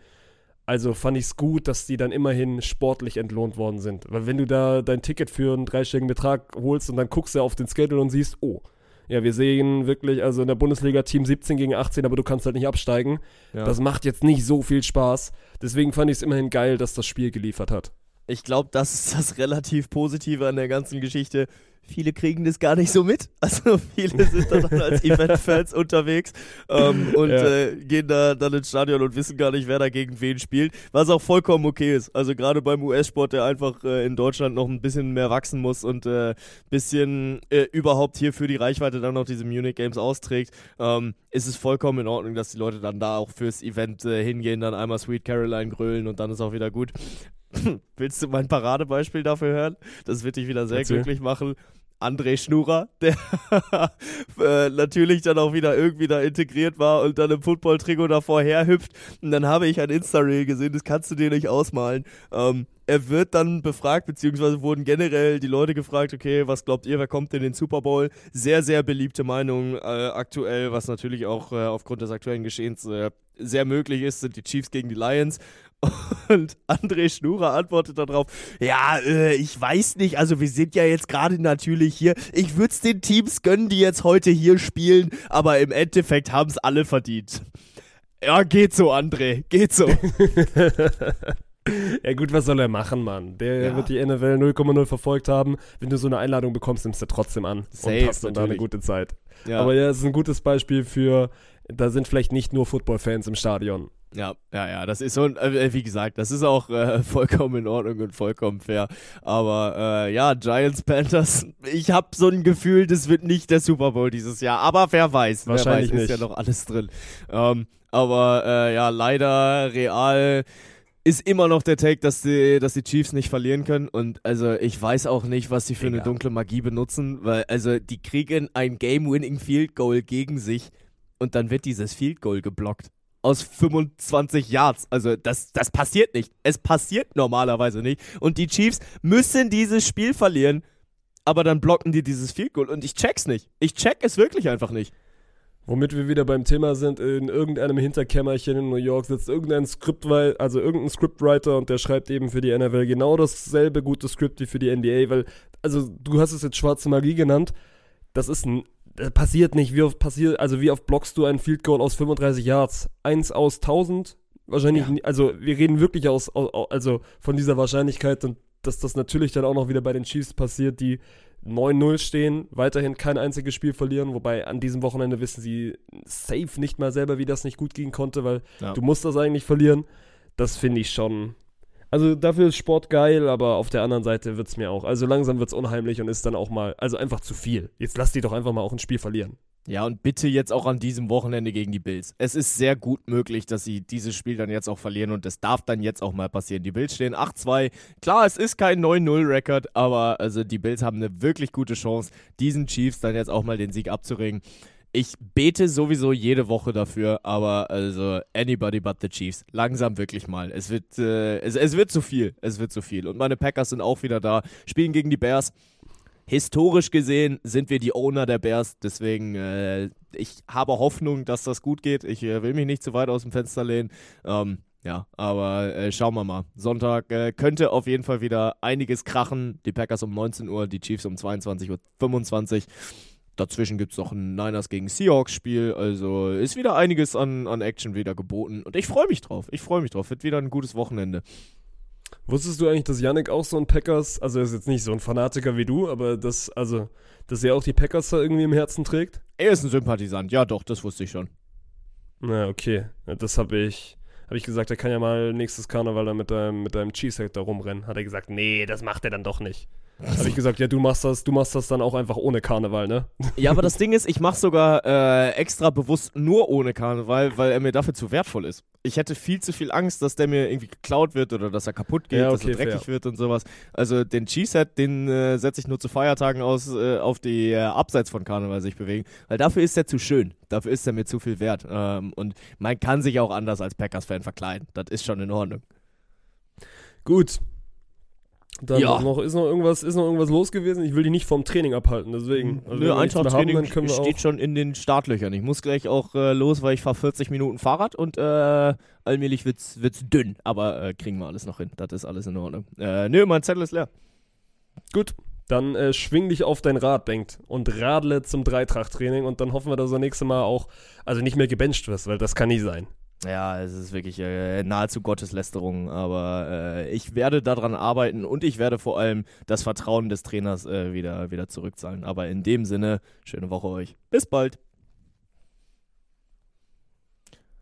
es gut, dass die dann immerhin sportlich entlohnt worden sind. Weil wenn du da dein Ticket für einen dreistelligen Betrag holst und dann guckst du auf den Schedule und siehst, oh, ja, wir sehen wirklich, also in der Bundesliga Team 17 gegen 18, aber du kannst halt nicht absteigen. Ja. Das macht jetzt nicht so viel Spaß. Deswegen fand ich es immerhin geil, dass das Spiel geliefert hat. Ich glaube, das ist das relativ Positive an der ganzen Geschichte. Viele kriegen das gar nicht so mit. Also viele sind dann als Event-Fans unterwegs gehen da dann ins Stadion und wissen gar nicht, wer da gegen wen spielt. Was auch vollkommen okay ist. Also gerade beim US-Sport, der einfach in Deutschland noch ein bisschen mehr wachsen muss und bisschen überhaupt hier für die Reichweite dann noch diese Munich Games austrägt, ist es vollkommen in Ordnung, dass die Leute dann da auch fürs Event hingehen, dann einmal Sweet Caroline grölen und dann ist auch wieder gut. Willst du mein Paradebeispiel dafür hören? Das wird dich wieder sehr glücklich machen. André Schnurer, der natürlich dann auch wieder irgendwie da integriert war und dann im Football-Trikot davor herhüpft. Und dann habe ich ein Insta-Reel gesehen, das kannst du dir nicht ausmalen. Er wird dann befragt, beziehungsweise wurden generell die Leute gefragt, okay, was glaubt ihr, wer kommt in den Super Bowl? Sehr, sehr beliebte Meinung aktuell, was natürlich auch aufgrund des aktuellen Geschehens sehr möglich ist, sind die Chiefs gegen die Lions. Und André Schnurer antwortet darauf, ja, ich weiß nicht, also wir sind ja jetzt gerade natürlich hier, ich würde es den Teams gönnen, die jetzt heute hier spielen, aber im Endeffekt haben es alle verdient. Ja, geht so, André, geht so. Ja gut, was soll er machen, Mann? Der wird die NFL 0,0 verfolgt haben. Wenn du so eine Einladung bekommst, nimmst du trotzdem an. Safe, und hast dann da eine gute Zeit. Ja. Aber ja, es ist ein gutes Beispiel für, da sind vielleicht nicht nur Football-Fans im Stadion. Ja, das ist so, wie gesagt, das ist auch vollkommen in Ordnung und vollkommen fair. Aber Giants, Panthers, ich habe so ein Gefühl, das wird nicht der Super Bowl dieses Jahr. Aber wer weiß, wahrscheinlich ist ja noch alles drin. Leider real ist immer noch der Take, dass die Chiefs nicht verlieren können. Und also ich weiß auch nicht, was sie für eine dunkle Magie benutzen, weil also die kriegen ein Game-Winning Field Goal gegen sich und dann wird dieses Field Goal geblockt. Aus 25 Yards. Also das passiert nicht. Es passiert normalerweise nicht. Und die Chiefs müssen dieses Spiel verlieren, aber dann blocken die dieses Field Goal. Und ich check's nicht. Ich check es wirklich einfach nicht. Womit wir wieder beim Thema sind, in irgendeinem Hinterkämmerchen in New York sitzt irgendein Scriptwriter und der schreibt eben für die NFL genau dasselbe gute Skript wie für die NBA, weil, also du hast es jetzt schwarze Magie genannt, das passiert nicht. Wie oft blockst du ein Field Goal aus 35 Yards? 1 aus 1000? Wahrscheinlich nicht. Also wir reden wirklich also von dieser Wahrscheinlichkeit und dass das natürlich dann auch noch wieder bei den Chiefs passiert, die 9-0 stehen, weiterhin kein einziges Spiel verlieren, wobei an diesem Wochenende wissen sie safe nicht mal selber, wie das nicht gut gehen konnte, weil du musst das eigentlich verlieren. Das finde ich schon. Also dafür ist Sport geil, aber auf der anderen Seite wird es mir auch, also langsam wird es unheimlich und ist dann auch mal, also einfach zu viel. Jetzt lass die doch einfach mal auch ein Spiel verlieren. Ja, und bitte jetzt auch an diesem Wochenende gegen die Bills. Es ist sehr gut möglich, dass sie dieses Spiel dann jetzt auch verlieren und das darf dann jetzt auch mal passieren. Die Bills stehen 8-2. Klar, es ist kein 9-0-Rekord, aber also die Bills haben eine wirklich gute Chance, diesen Chiefs dann jetzt auch mal den Sieg abzuringen. Ich bete sowieso jede Woche dafür, aber also anybody but the Chiefs. Langsam wirklich mal. Es wird zu viel. Es wird zu viel. Und meine Packers sind auch wieder da, spielen gegen die Bears. Historisch gesehen sind wir die Owner der Bears, deswegen ich habe Hoffnung, dass das gut geht. Ich will mich nicht zu weit aus dem Fenster lehnen. Ja, aber schauen wir mal. Sonntag könnte auf jeden Fall wieder einiges krachen. Die Packers um 19 Uhr, die Chiefs um 22:25 Uhr. Dazwischen gibt es noch ein Niners gegen Seahawks-Spiel. Also ist wieder einiges an Action wieder geboten. Und ich freue mich drauf. Wird wieder ein gutes Wochenende. Wusstest du eigentlich, dass Yannick auch so ein Packers, also er ist jetzt nicht so ein Fanatiker wie du, aber dass er auch die Packers da irgendwie im Herzen trägt? Er ist ein Sympathisant. Ja doch, das wusste ich schon. Na, okay. Das habe ich gesagt, er kann ja mal nächstes Karneval dann mit deinem Cheesehead da rumrennen. Hat er gesagt, nee, das macht er dann doch nicht. Habe ich gesagt, ja, du machst das dann auch einfach ohne Karneval, ne? Ja, aber das Ding ist, ich mache sogar extra bewusst nur ohne Karneval, weil er mir dafür zu wertvoll ist. Ich hätte viel zu viel Angst, dass der mir irgendwie geklaut wird oder dass er kaputt geht, ja, dass er dreckig wird und sowas. Also den Cheesehead, den setze ich nur zu Feiertagen aus, auf die abseits von Karneval sich bewegen, weil dafür ist er zu schön. Dafür ist er mir zu viel wert. Und man kann sich auch anders als Packers-Fan verkleiden. Das ist schon in Ordnung. Gut. Dann Ja. ist noch irgendwas los gewesen? Ich will dich nicht vom Training abhalten, deswegen. Also Nö, wenn wir nichts mehr haben, Eintracht-Training dann können wir steht auch. schon in den Startlöchern. Ich muss gleich auch los, weil ich fahre 40 Minuten Fahrrad und allmählich wird's dünn. Aber kriegen wir alles noch hin. Das ist alles in Ordnung. Nö, mein Zettel ist leer. Gut, dann schwing dich auf dein Rad, Bengt, und radle zum Dreitracht-Training und dann hoffen wir, dass du das nächste Mal auch, also nicht mehr gebencht wirst, weil das kann nicht sein. Ja, es ist wirklich nahezu Gotteslästerung, aber ich werde daran arbeiten und ich werde vor allem das Vertrauen des Trainers wieder zurückzahlen. Aber in dem Sinne, schöne Woche euch. Bis bald.